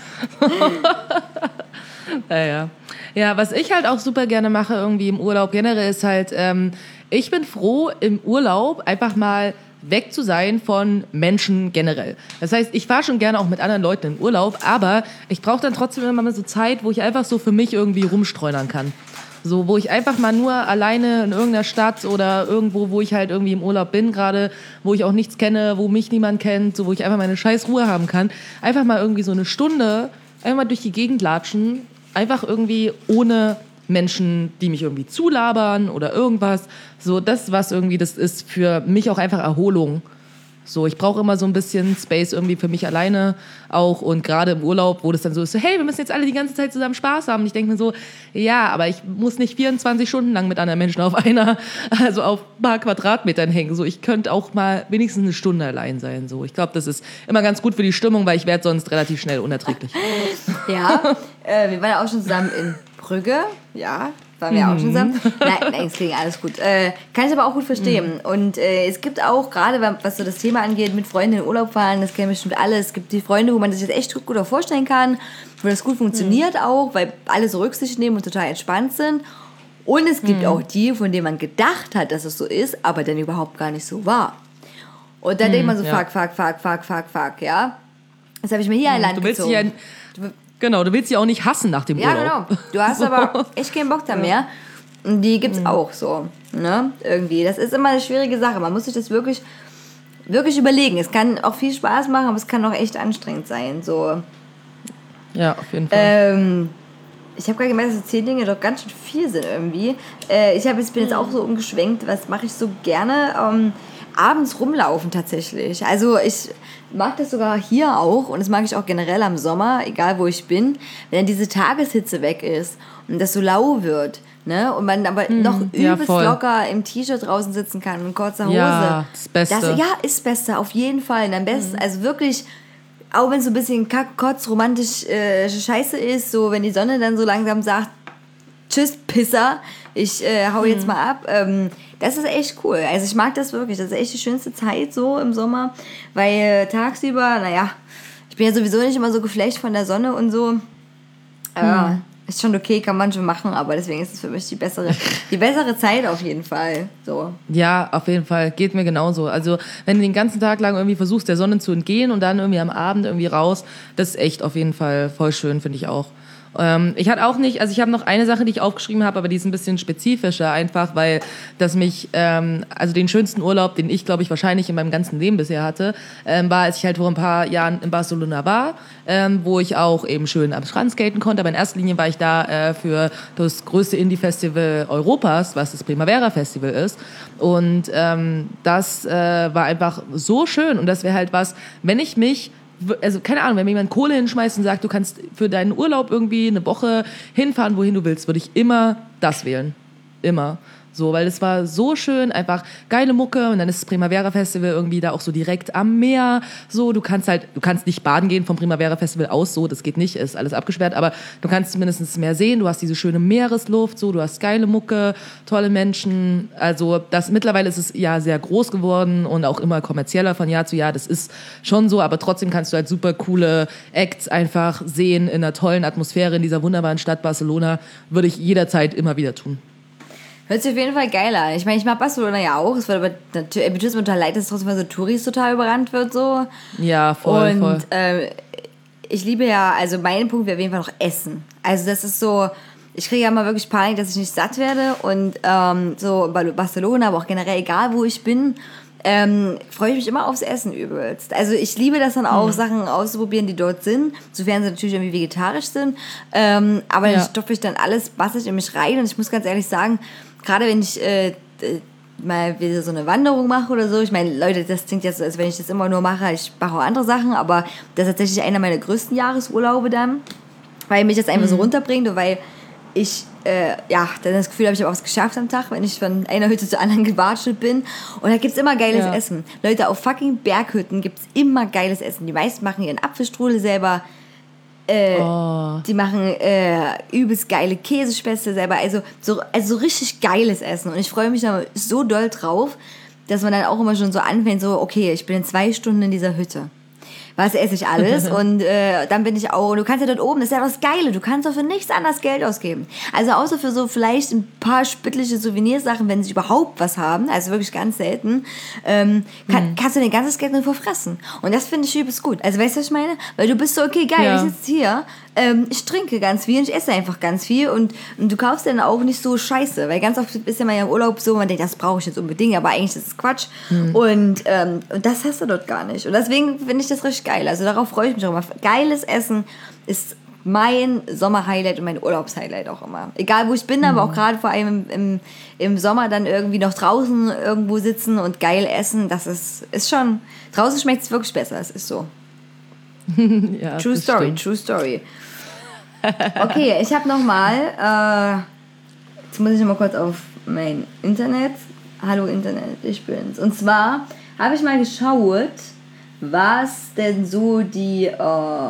Ja, ja. Ja, was ich halt auch super gerne mache irgendwie im Urlaub generell ist halt, ähm, ich bin froh im Urlaub einfach mal weg zu sein von Menschen generell. Das heißt, ich fahre schon gerne auch mit anderen Leuten in Urlaub, aber ich brauche dann trotzdem immer mal so Zeit, wo ich einfach so für mich irgendwie rumstreunern kann. So, wo ich einfach mal nur alleine in irgendeiner Stadt oder irgendwo, wo ich halt irgendwie im Urlaub bin gerade, wo ich auch nichts kenne, wo mich niemand kennt, so wo ich einfach meine scheiß Ruhe haben kann, einfach mal irgendwie so eine Stunde einfach mal durch die Gegend latschen, einfach irgendwie ohne Menschen, die mich irgendwie zulabern oder irgendwas. So, das, was irgendwie, das ist für mich auch einfach Erholung. So, ich brauche immer so ein bisschen Space irgendwie für mich alleine auch und gerade im Urlaub, wo das dann so ist, so, hey, wir müssen jetzt alle die ganze Zeit zusammen Spaß haben. Und ich denke mir so, ja, aber ich muss nicht vierundzwanzig Stunden lang mit anderen Menschen auf einer, also auf ein paar Quadratmetern hängen. So, ich könnte auch mal wenigstens eine Stunde allein sein. So, ich glaube, das ist immer ganz gut für die Stimmung, weil ich werde sonst relativ schnell unerträglich.
Ja, äh, wir waren ja auch schon zusammen in Brügge, ja. Waren wir mhm. auch schon zusammen. Nein, nein, es klingt alles gut. Äh, kann ich aber auch gut verstehen. Mhm. Und äh, es gibt auch, gerade was so das Thema angeht, mit Freunden in den Urlaub fahren, das kennen bestimmt alle. Es gibt die Freunde, wo man sich das echt gut, gut auch vorstellen kann, wo das gut funktioniert mhm. auch, weil alle so Rücksicht nehmen und total entspannt sind. Und es gibt mhm. auch die, von denen man gedacht hat, dass es so ist, aber dann überhaupt gar nicht so war. Und dann mhm, denkt man so, ja. fuck, fuck, fuck, fuck, fuck, fuck, ja. Das habe ich mir hier mhm. ein Land
du willst
gezogen.
Ja Genau, du willst sie auch nicht hassen nach dem
ja,
Urlaub.
Ja, genau. Du hast aber echt keinen Bock da mehr. Und die gibt's mhm. auch so, ne? Irgendwie. Das ist immer eine schwierige Sache. Man muss sich das wirklich, wirklich überlegen. Es kann auch viel Spaß machen, aber es kann auch echt anstrengend sein. So.
Ja, auf jeden Fall.
Ähm, ich habe gerade gemerkt, dass die zehn Dinge doch ganz schön viel sind irgendwie. Äh, ich hab jetzt, bin jetzt auch so umgeschwenkt. Was mache ich so gerne? Ähm, abends rumlaufen tatsächlich. Also ich mag das sogar hier auch und das mag ich auch generell am Sommer, egal wo ich bin, wenn dann diese Tageshitze weg ist und das so lau wird, ne? Und man aber mm, noch übelst ja, locker im T-Shirt draußen sitzen kann und kurzer Hose.
Ja, das Beste.
Das, ja, ist das Beste, auf jeden Fall. Und am besten, mm. also wirklich, auch wenn es so ein bisschen kack-kotz romantisch äh, scheiße ist, so wenn die Sonne dann so langsam sagt, tschüss, Pisser, ich äh, hau jetzt mm. mal ab, ähm, das ist echt cool. Also ich mag das wirklich. Das ist echt die schönste Zeit so im Sommer, weil äh, tagsüber, naja, ich bin ja sowieso nicht immer so geflasht von der Sonne und so. Äh, hm. Ist schon okay, kann man schon machen, aber deswegen ist es für mich die bessere, die bessere Zeit auf jeden Fall. So.
Ja, auf jeden Fall. Geht mir genauso. Also wenn du den ganzen Tag lang irgendwie versuchst, der Sonne zu entgehen und dann irgendwie am Abend irgendwie raus, das ist echt auf jeden Fall voll schön, finde ich auch. Ähm, ich hatte auch nicht, also ich habe noch eine Sache, die ich aufgeschrieben habe, aber die ist ein bisschen spezifischer einfach, weil das mich, ähm, also den schönsten Urlaub, den ich, glaube ich, wahrscheinlich in meinem ganzen Leben bisher hatte, ähm, war, als ich halt vor ein paar Jahren in Barcelona war, ähm, wo ich auch eben schön am Strand skaten konnte, aber in erster Linie war ich da äh, für das größte Indie-Festival Europas, was das Primavera Festival ist, und ähm, das äh, war einfach so schön und das wäre halt was, wenn ich mich also keine Ahnung, wenn mir jemand Kohle hinschmeißt und sagt, du kannst für deinen Urlaub irgendwie eine Woche hinfahren, wohin du willst, würde ich immer das wählen. Immer. So, weil es war so schön, einfach geile Mucke und dann ist das Primavera Festival irgendwie da auch so direkt am Meer. So, du kannst halt, du kannst nicht baden gehen vom Primavera Festival aus, so, das geht nicht, ist alles abgesperrt, aber du kannst zumindest das Meer sehen, du hast diese schöne Meeresluft, so, du hast geile Mucke, tolle Menschen. Also, das mittlerweile ist es ja sehr groß geworden und auch immer kommerzieller von Jahr zu Jahr. Das ist schon so, aber trotzdem kannst du halt super coole Acts einfach sehen in einer tollen Atmosphäre in dieser wunderbaren Stadt Barcelona. Würde ich jederzeit immer wieder tun.
Hört sich auf jeden Fall geil an. Ich meine, ich mag Barcelona ja auch. Es wird aber natürlich, mir tut es mir total leid, dass trotzdem mal so Touris total überrannt wird, so.
Ja, voll,
und,
voll.
Äh, ich liebe ja, also mein Punkt wäre auf jeden Fall noch Essen. Also das ist so, ich kriege ja immer wirklich Panik, dass ich nicht satt werde. Und ähm, so bei Barcelona, aber auch generell, egal wo ich bin, ähm, freue ich mich immer aufs Essen übelst. Also ich liebe das dann auch, mhm. Sachen auszuprobieren, die dort sind, sofern sie natürlich irgendwie vegetarisch sind. Ähm, aber ja. dann stopfe ich dann alles massig in mich rein. Und ich muss ganz ehrlich sagen, gerade wenn ich äh, mal wieder so eine Wanderung mache oder so, ich meine, Leute, das klingt jetzt so, als wenn ich das immer nur mache, ich mache auch andere Sachen, aber das ist tatsächlich einer meiner größten Jahresurlaube dann, weil mich das einfach mhm. so runterbringt und weil ich, äh, ja, dann das Gefühl habe, ich habe auch was geschafft am Tag, wenn ich von einer Hütte zur anderen gewatschelt bin. Und da gibt's immer geiles ja. Essen. Leute, auf fucking Berghütten gibt's immer geiles Essen. Die meisten machen ihren Apfelstrudel selber. Äh, oh. Die machen äh, übelst geile Käsespätzle selber. Also so, also so richtig geiles Essen. Und ich freue mich da so doll drauf, dass man dann auch immer schon so anfängt, so, okay, ich bin in zwei Stunden in dieser Hütte. Was esse ich alles? Und äh, dann bin ich auch, du kannst ja dort oben, das ist ja das Geile, du kannst doch für nichts anderes Geld ausgeben. Also außer für so vielleicht ein paar spittliche Souvenirsachen, wenn sie überhaupt was haben, also wirklich ganz selten, ähm, kann, mhm. kannst du dein ganzes Geld nur verfressen. Und das finde ich übelst gut. Also weißt du, was ich meine? Weil du bist so, okay, geil, ja. ich sitze hier, ähm, ich trinke ganz viel und ich esse einfach ganz viel und, und du kaufst dann auch nicht so scheiße, weil ganz oft ist ja mal im Urlaub so, man denkt, das brauche ich jetzt unbedingt, aber eigentlich ist es Quatsch. Mhm. Und, ähm, und das hast du dort gar nicht. Und deswegen finde ich das richtig geil. Also darauf freue ich mich auch immer. Geiles Essen ist mein Sommer-Highlight und mein Urlaubs-Highlight auch immer. Egal wo ich bin, mhm. aber auch gerade vor allem im, im, im Sommer dann irgendwie noch draußen irgendwo sitzen und geil essen, das ist, ist schon, draußen schmeckt es wirklich besser, es ist so.
Ja,
True Story, stimmt. True Story. Okay, ich habe nochmal, äh, jetzt muss ich nochmal kurz auf mein Internet, hallo Internet, ich bin's. Und zwar habe ich mal geschaut, was denn so die äh,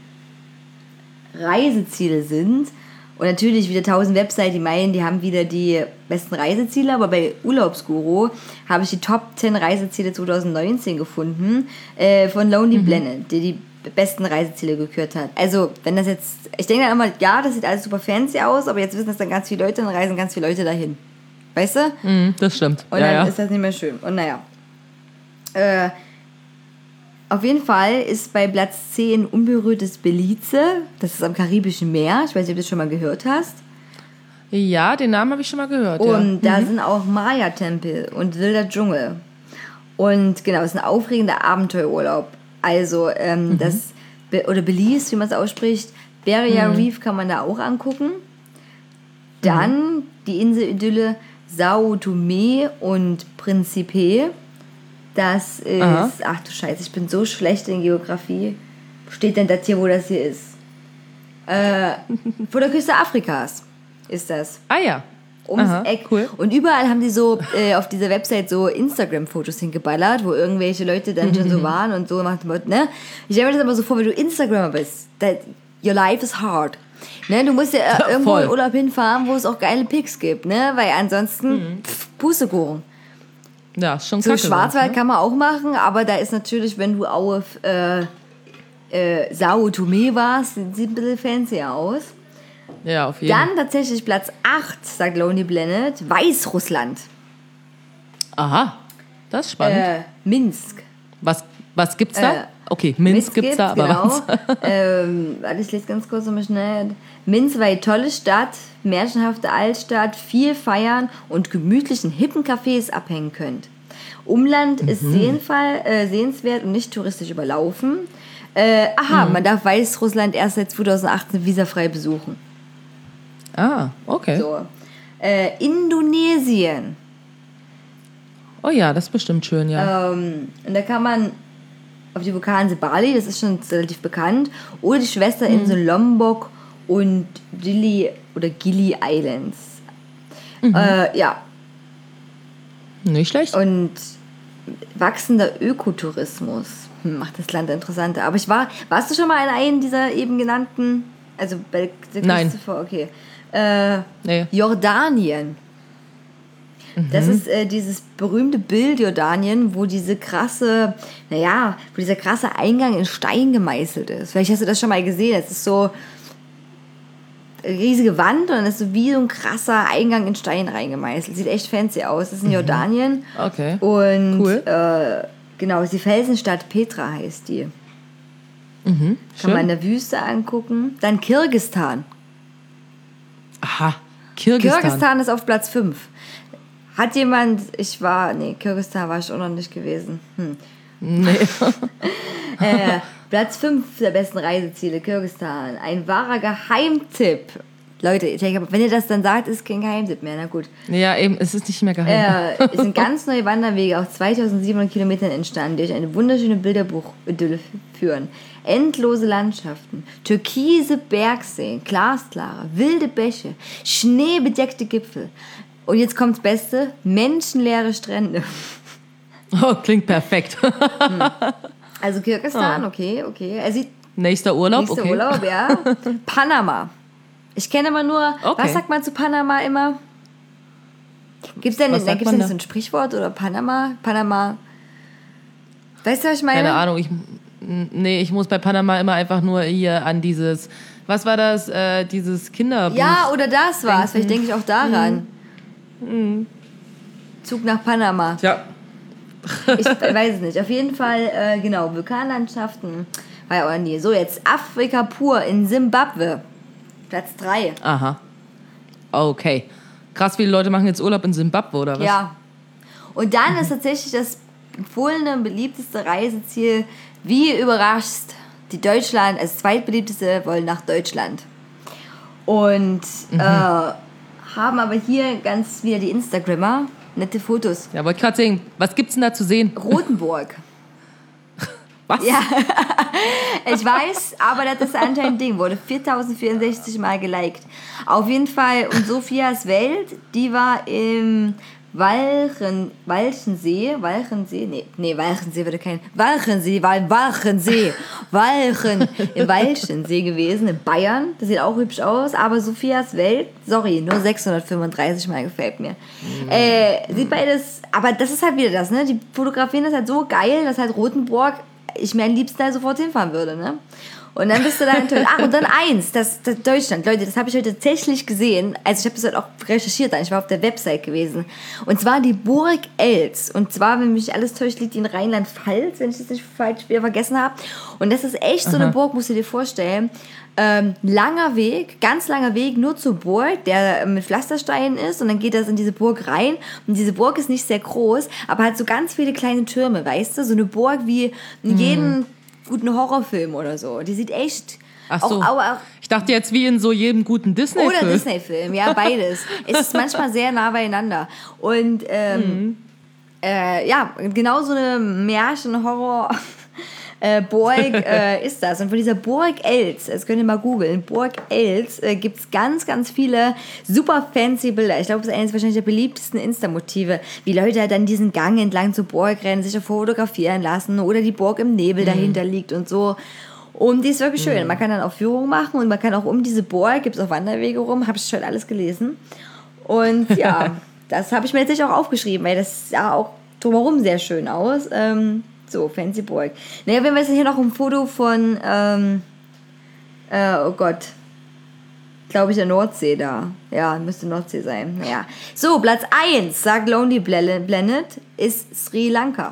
Reiseziele sind. Und natürlich wieder tausend Webseiten, die meinen, die haben wieder die besten Reiseziele, aber bei Urlaubsguru habe ich die Top zehn Reiseziele zwanzig neunzehn gefunden äh, von Lonely mhm. Planet, die die besten Reiseziele gekürt hat. Also, wenn das jetzt, ich denke dann immer, ja, das sieht alles super fancy aus, aber jetzt wissen das dann ganz viele Leute, dann reisen ganz viele Leute dahin. Weißt du?
Mhm, das stimmt.
Und
ja,
dann
ja.
ist das nicht mehr schön. Und naja. Äh, Auf jeden Fall ist bei Platz zehn unberührtes Belize. Das ist am Karibischen Meer. Ich weiß nicht, ob du das schon mal gehört hast.
Ja, den Namen habe ich schon mal gehört.
Und
ja.
da
mhm.
sind auch Maya-Tempel und wilder Dschungel. Und genau, es ist ein aufregender Abenteuerurlaub. Also ähm,
mhm.
das, oder Belize, wie man es ausspricht, Beria
mhm.
Reef kann man da auch angucken. Dann mhm. die Inselidylle Sao Tome und Principe. Das ist, Aha. ach du Scheiße, ich bin so schlecht in Geografie. Wo steht denn das hier, wo das hier ist? Äh, vor der Küste Afrikas ist das.
Ah ja.
Ums
Aha,
Eck.
Cool.
Und überall haben die so äh, auf dieser Website so Instagram-Fotos hingeballert, wo irgendwelche Leute dann schon so waren und so macht, ne? Ich stelle mir das aber so vor, wenn du Instagrammer bist. That your life is hard. Ne? Du musst ja, äh, ja irgendwo in Urlaub hinfahren, wo es auch geile Pics gibt, ne? Weil ansonsten mhm. pff, Pustekuchen.
Ja, ist schon
so
kacke.
Schwarzwald
ne?
kann man auch machen, aber da ist natürlich, wenn du auf äh, äh, Sao Tome warst, sieht ein bisschen fancier aus.
Ja, auf jeden Fall.
Dann tatsächlich Platz acht, sagt Lonely Planet, Weißrussland.
Aha, das ist spannend.
Äh, Minsk.
Was, was gibt's da?
Äh,
okay, Minsk, Minsk gibt's da, aber
genau.
was?
ähm, warte, ich lese ganz kurz nochmal schnell. Minsk war eine tolle Stadt, märchenhafte Altstadt, viel feiern und gemütlichen hippen Cafés abhängen könnt. Umland mhm. ist sehenfall, äh, sehenswert und nicht touristisch überlaufen. Äh, aha, mhm. man darf Weißrussland erst seit zweitausendachtzehn visafrei besuchen.
Ah, okay.
So. Äh, Indonesien.
Oh ja, das ist bestimmt schön, ja.
Ähm, und da kann man auf die Vulkaninsel Bali, das ist schon relativ bekannt, oder die Schwesterinsel mhm. Lombok und Gili oder Gili Islands. Mhm. Äh, ja.
Nicht schlecht.
Und wachsender Ökotourismus hm, macht das Land interessanter. Aber ich war, warst du schon mal in einem dieser eben genannten, also bei der
Nein.
Zuvor, okay. Äh,
nee.
Jordanien. Mhm. Das ist äh, dieses berühmte Bild Jordanien, wo diese krasse, naja, wo dieser krasse Eingang in Stein gemeißelt ist. Vielleicht hast du das schon mal gesehen. Es ist so eine riesige Wand und dann ist so wie so ein krasser Eingang in Stein reingemeißelt. Sieht echt fancy aus. Das ist in Jordanien.
Okay.
Und
cool.
äh, genau, die Felsenstadt Petra heißt die.
Mhm.
Kann man in der Wüste angucken. Dann Kirgisistan.
Aha, Kirgisistan.
Kirgisistan ist auf Platz fünf. Hat jemand, ich war, nee, Kirgisistan war ich auch noch nicht gewesen. Hm.
Nee.
äh, Platz fünf der besten Reiseziele, Kirgisistan. Ein wahrer Geheimtipp. Leute, ich denke, wenn ihr das dann sagt, ist kein Geheimtipp mehr, na gut.
Ja, eben, es ist nicht mehr geheim.
Äh, es sind ganz neue Wanderwege auf zweitausendsiebenhundert Kilometern entstanden, die euch eine wunderschöne Bilderbuch-Idylle führen. Endlose Landschaften, türkise Bergseen, glasklare, wilde Bäche, schneebedeckte Gipfel. Und jetzt kommt das Beste, menschenleere Strände.
Oh, klingt perfekt.
Hm. Also Kirgisistan, okay, okay. Er sieht
Nächster Urlaub,
nächster
okay.
Urlaub, ja. Panama. Ich kenne immer nur,
Okay.
was sagt man zu Panama immer? Gibt es denn,
Was
da
sagt
gibt's
man
denn
da?
so ein Sprichwort oder Panama? Panama. Weißt du, was ich meine?
Keine Ahnung, ich, nee, ich muss bei Panama immer einfach nur hier an dieses, was war das, äh, dieses Kinderbuch.
Ja, oder das war's. Vielleicht denke ich auch daran.
Mhm.
Zug nach Panama.
Ja.
Ich weiß es nicht. Auf jeden Fall, äh, genau, Vulkanlandschaften. War ja auch in die. So, jetzt Afrika pur in Simbabwe. Platz drei.
Aha. Okay. Krass, viele Leute machen jetzt Urlaub in Simbabwe, oder was?
Ja. Und dann ist tatsächlich das empfohlene, beliebteste Reiseziel, wie überrascht, die Deutschland, als zweitbeliebteste, wollen nach Deutschland. Und mhm. äh, haben aber hier ganz wieder die Instagrammer, nette Fotos.
Ja, wollte ich gerade sehen, was gibt's denn da zu sehen?
Rotenburg.
Was?
Ja, ich weiß, aber das ist anscheinend ein Ding, wurde viertausendvierundsechzig Mal geliked. Auf jeden Fall, und Sophias Welt, die war im Walchen, Walchensee, Walchensee, nee, nee, Walchensee würde kein, Walchensee, war im Walchensee, Walchen, im Walchensee gewesen, in Bayern, das sieht auch hübsch aus, aber Sophias Welt, sorry, nur sechshundertfünfunddreißig Mal gefällt mir. Mhm. Äh, sieht beides, aber das ist halt wieder das, ne, die fotografieren das halt so geil, dass halt Rotenburg, ich mir am liebsten da sofort hinfahren würde, ne. Und dann bist du da enttäuscht. Ach, und dann eins, das, das Deutschland. Leute, das habe ich heute tatsächlich gesehen. Also ich habe das heute auch recherchiert, ich war auf der Website gewesen. Und zwar die Burg Eltz. Und zwar, wenn mich alles täuscht, liegt die in Rheinland-Pfalz, wenn ich das nicht falsch wieder vergessen habe. Und das ist echt so eine Aha. Burg, musst du dir vorstellen. Ähm, langer Weg, ganz langer Weg nur zur Burg, der mit Pflastersteinen ist. Und dann geht das in diese Burg rein. Und diese Burg ist nicht sehr groß, aber hat so ganz viele kleine Türme, weißt du? So eine Burg wie in mhm. jedem guten Horrorfilm oder so. Die sieht echt...
Ach so.
Auch, auch, auch,
ich dachte jetzt wie in so jedem guten Disney-Film.
Oder Disney-Film, ja, beides. Es ist manchmal sehr nah beieinander. Und ähm, mhm. äh, ja, genau so eine Märchen-Horror- Äh, Burg äh, ist das. Und von dieser Burg Eltz, das könnt ihr mal googeln, Burg Eltz, äh, gibt es ganz, ganz viele super fancy Bilder. Ich glaube, das ist eines wahrscheinlich der beliebtesten Insta-Motive, wie Leute halt dann diesen Gang entlang zur Burg rennen, sich fotografieren lassen oder die Burg im Nebel mhm. dahinter liegt und so. Und die ist wirklich schön. Mhm. Man kann dann auch Führungen machen und man kann auch um diese Burg, gibt es auch Wanderwege rum, habe ich schon alles gelesen. Und ja, das habe ich mir jetzt auch aufgeschrieben, weil das sah auch drumherum sehr schön aus. Ähm, So, Fancy Burg. Naja, wir haben jetzt hier noch ein Foto von, ähm, äh, oh Gott, glaube ich, der Nordsee da. Ja, müsste Nordsee sein. Naja. So, Platz eins, sagt Lonely Planet, ist Sri Lanka.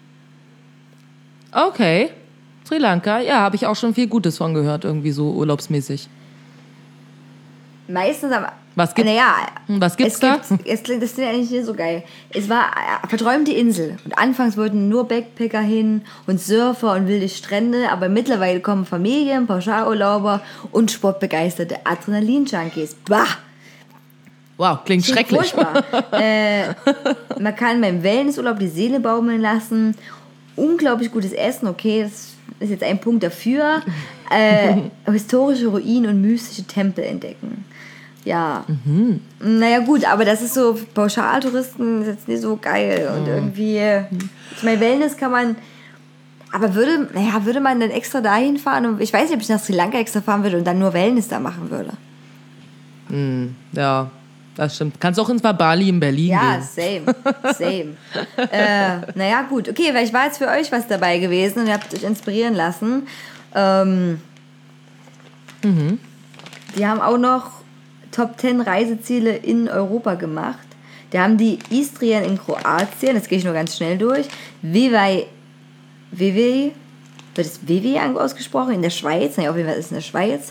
Okay. Sri Lanka, ja, habe ich auch schon viel Gutes von gehört, irgendwie so urlaubsmäßig.
Meistens am...
Was gibt,
naja,
was gibt's
es
da?
Gibt, es klingt, das klingt eigentlich nicht so geil. Es war eine verträumte Insel. Und anfangs wollten nur Backpacker hin und Surfer und wilde Strände. Aber mittlerweile kommen Familien, Pauschalurlauber und sportbegeisterte Adrenalin-Junkies. Bah!
Wow, klingt schrecklich.
Furchtbar. äh, man kann beim Wellnessurlaub die Seele baumeln lassen. Unglaublich gutes Essen, okay, das ist jetzt ein Punkt dafür. Äh, historische Ruinen und mystische Tempel entdecken. Ja, mhm. Naja gut, aber das ist so, Pauschaltouristen ist jetzt nicht so geil und irgendwie, ich meine, Wellness kann man, aber würde, naja, würde man dann extra dahin fahren und ich weiß nicht, ob ich nach Sri Lanka extra fahren würde und dann nur Wellness da machen würde.
Mhm. Ja, das stimmt. Kannst auch ins Bali in Berlin
ja,
gehen.
Ja, same, same. äh, naja gut, okay, weil ich war jetzt für euch was dabei gewesen und ihr habt euch inspirieren lassen. Ähm, mhm. Die haben auch noch Top zehn Reiseziele in Europa gemacht. Da haben die Istrien in Kroatien, das gehe ich nur ganz schnell durch, Vevey, Vevey, wird es Vevey ausgesprochen, in der Schweiz, naja, auf jeden Fall ist es in der Schweiz,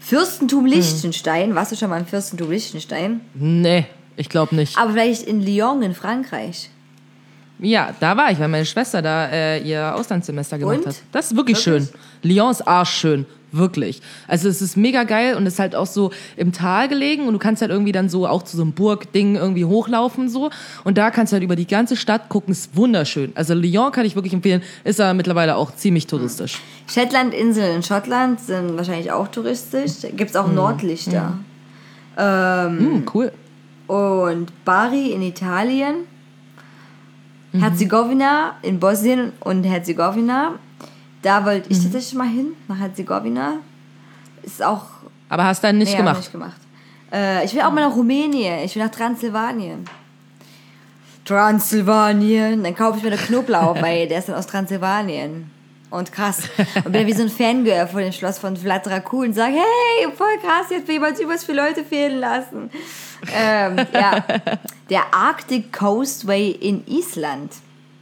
Fürstentum Liechtenstein. Warst du schon mal im Fürstentum Liechtenstein?
Nee, ich glaube nicht.
Aber vielleicht in Lyon in Frankreich.
Ja, da war ich, weil meine Schwester da äh, ihr Auslandssemester gemacht
Und?
hat. Das ist wirklich,
Wirklich?
schön. Lyon ist arschschön. Wirklich. Also es ist mega geil und es ist halt auch so im Tal gelegen und du kannst halt irgendwie dann so auch zu so einem Burgding irgendwie hochlaufen so und da kannst du halt über die ganze Stadt gucken, ist wunderschön. Also Lyon kann ich wirklich empfehlen, ist aber mittlerweile auch ziemlich touristisch.
Shetlandinseln in Schottland sind wahrscheinlich auch touristisch. Gibt es auch Nordlichter. Ähm,
Hm, cool.
und Bari in Italien. Herzegowina in Bosnien und Herzegowina. Da wollte ich tatsächlich mal hin, nach Herzegowina. Ist auch...
Aber hast du dann nicht
nee,
gemacht?
Hab ich nicht gemacht. Äh, ich will auch mal nach Rumänien. Ich will nach Transsilvanien. Transsilvanien. Dann kaufe ich mir den Knoblauch, weil der ist dann aus Transsilvanien. Und krass. Und bin wie so ein Fangirl vor dem Schloss von Vlad Dracul und sage, hey, voll krass, jetzt will jemand über viele Leute fehlen lassen. ähm, ja. Der Arctic Coastway in Island.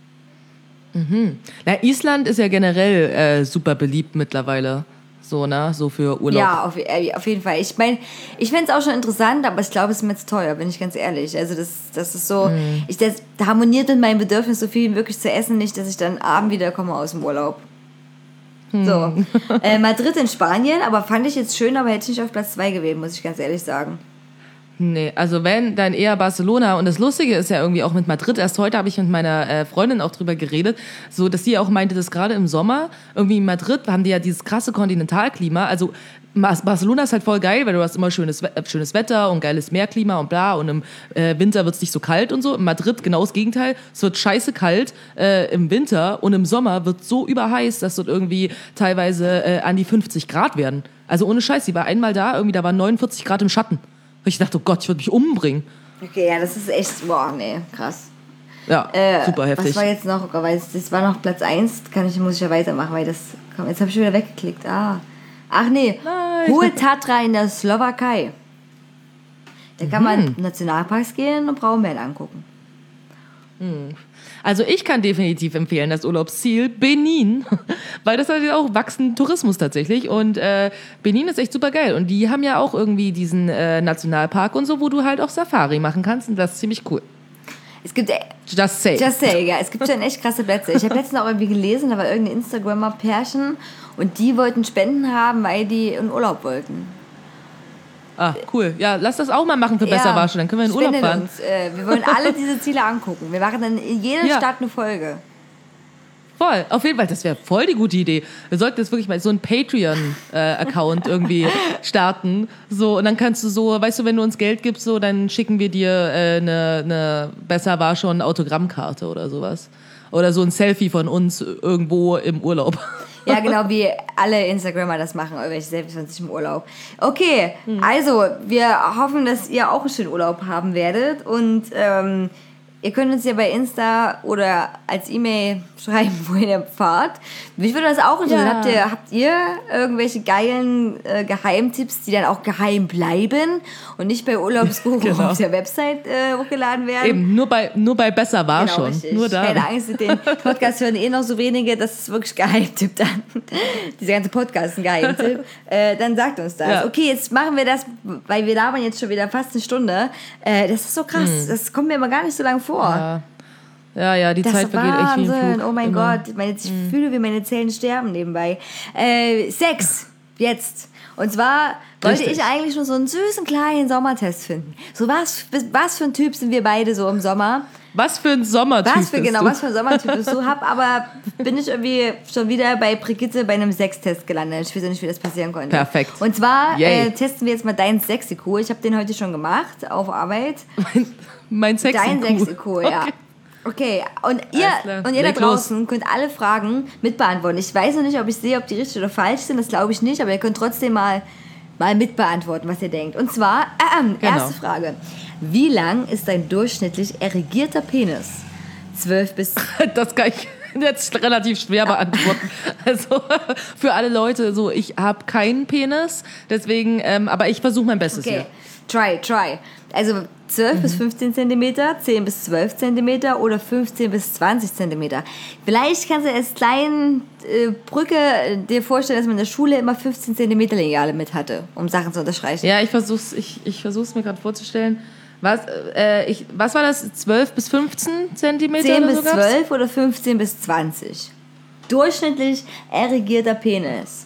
Na, Island ist ja generell äh, super beliebt mittlerweile. So, ne? So für Urlaub.
Ja, auf, äh, auf jeden Fall. Ich meine, ich fände es auch schon interessant, aber ich glaube, es ist mir jetzt teuer, bin ich ganz ehrlich. Also das, das ist so,
Mhm.
ich, das harmoniert mit meinem Bedürfnis, so viel wie möglich zu essen, nicht, dass ich dann abend wieder komme aus dem Urlaub. So. äh, Madrid in Spanien, aber fand ich jetzt schön, aber hätte ich nicht auf Platz zwei gewählt, muss ich ganz ehrlich sagen.
Nee, also wenn, dann eher Barcelona. Und das Lustige ist ja irgendwie auch mit Madrid. Erst heute habe ich mit meiner äh, Freundin auch drüber geredet, so dass sie auch meinte, dass gerade im Sommer irgendwie in Madrid haben die ja dieses krasse Kontinentalklima. Also Barcelona ist halt voll geil, weil du hast immer schönes, äh, schönes Wetter und geiles Meerklima und bla. Und im äh, Winter wird es nicht so kalt und so. In Madrid genau das Gegenteil. Es wird scheiße kalt äh, im Winter und im Sommer wird so überheiß, dass dort irgendwie teilweise äh, an die fünfzig Grad werden. Also ohne Scheiß, sie war einmal da, irgendwie da waren neunundvierzig Grad im Schatten. Ich dachte, oh Gott, ich würde mich umbringen.
Okay, ja, das ist echt, boah, nee, krass.
Ja,
Äh,
super heftig.
Was war jetzt noch? Weil es- das war noch Platz eins, kann ich, muss ich ja weitermachen, weil das, komm, jetzt habe ich schon wieder weggeklickt. Ah. Ach nee,
Nein.
Hohe Tatra in der Slowakei. Da kann man in Nationalparks gehen und Braunbären angucken.
Also ich kann definitiv empfehlen, das Urlaubsziel Benin, weil das hat ja auch wachsenden Tourismus tatsächlich und äh, Benin ist echt super geil und die haben ja auch irgendwie diesen äh, Nationalpark und so, wo du halt auch Safari machen kannst und das ist ziemlich cool.
Es gibt, äh,
Just say.
just say, ja, es gibt schon echt krasse Plätze. Ich habe letztens auch irgendwie gelesen, da war irgendein Instagrammer-Pärchen und die wollten Spenden haben, weil die in Urlaub wollten.
Ah, cool. Ja, lass das auch mal machen für
Ja,
Besser Wasche, dann können wir in Urlaub
spendet
fahren.
Uns. Äh, wir wollen alle diese Ziele angucken. Wir machen dann in jeder
Ja.
Stadt eine Folge.
Voll, auf jeden Fall, das wäre voll die gute Idee. Wir sollten jetzt wirklich mal so einen Patreon-Account irgendwie starten. So, und dann kannst du so, weißt du, wenn du uns Geld gibst, so, dann schicken wir dir äh, eine, eine Besser war schon Autogrammkarte oder sowas. Oder so ein Selfie von uns irgendwo im Urlaub.
Ja, genau, wie alle Instagrammer das machen, irgendwelche Selfies von sich im Urlaub. Okay, also, wir hoffen, dass ihr auch einen schönen Urlaub haben werdet und ähm, ihr könnt uns ja bei Insta oder als E-Mail schreiben, wohin ihr fahrt. Mich würde das auch interessieren.
Ja.
Habt ihr, habt ihr irgendwelche geilen äh, Geheimtipps, die dann auch geheim bleiben und nicht bei Urlaubsguru
Genau.
auf der Website äh, hochgeladen werden?
Eben, nur bei, nur bei Besser war
Genau,
schon.
richtig.
Nur da.
Keine Angst, den Podcast hören eh noch so wenige, das ist wirklich Geheimtipp dann. Dieser ganze Podcast ist ein Geheimtipp. äh, dann sagt uns das.
Ja.
Okay, jetzt machen wir das, weil wir labern jetzt schon wieder fast eine Stunde. Äh, das ist so krass, das kommt mir immer gar nicht so lange vor.
Ja. Ja, ja, die
Das
Zeit
ist
vergeht echt wie im
Wahnsinn.
Flug.
Oh mein
Immer.
Gott, meine, ich fühle, wie meine Zellen sterben nebenbei. Äh, Sex, jetzt. Und zwar wollte
Richtig.
ich eigentlich nur so einen süßen kleinen Sommertest finden. So was, was für ein Typ sind wir beide so im Sommer?
Was für ein Sommertyp
Was für,
bist
genau,
du?
was für ein Sommertyp bist du? Hab aber, bin ich irgendwie schon wieder bei Brigitte bei einem Sextest gelandet. Ich weiß nicht, wie das passieren konnte.
Perfekt.
Und zwar
Yay.
äh, testen wir jetzt mal dein Sexiko. Ich habe den heute schon gemacht, auf Arbeit.
Mein Sex
Dein Sexiko, ja. Okay, und ihr,
Alles klar.
und ihr da
Leg los.
draußen könnt alle Fragen mitbeantworten. Ich weiß noch nicht, ob ich sehe, ob die richtig oder falsch sind, das glaube ich nicht, aber ihr könnt trotzdem mal, mal mitbeantworten, was ihr denkt. Und zwar, äh,
Genau.
erste Frage. Wie lang ist dein durchschnittlich erregierter Penis? zwölf bis...
Das kann ich jetzt relativ schwer beantworten. Also für alle Leute, so ich habe keinen Penis, deswegen, ähm, aber ich versuche mein Bestes
Okay,
hier.
try, try. Also zwölf mhm. bis fünfzehn Zentimeter, zehn bis zwölf Zentimeter oder fünfzehn bis zwanzig Zentimeter. Vielleicht kannst du als kleine äh, Brücke dir vorstellen, dass man in der Schule immer fünfzehn Zentimeter Lineale mit hatte, um Sachen zu unterstreichen.
Ja, ich versuch's, ich, ich versuch's mir gerade vorzustellen. Was, äh, ich, was war das? zwölf bis fünfzehn Zentimeter?
zehn
oder
bis
so
zwölf oder fünfzehn bis zwanzig. Durchschnittlich erregierter Penis.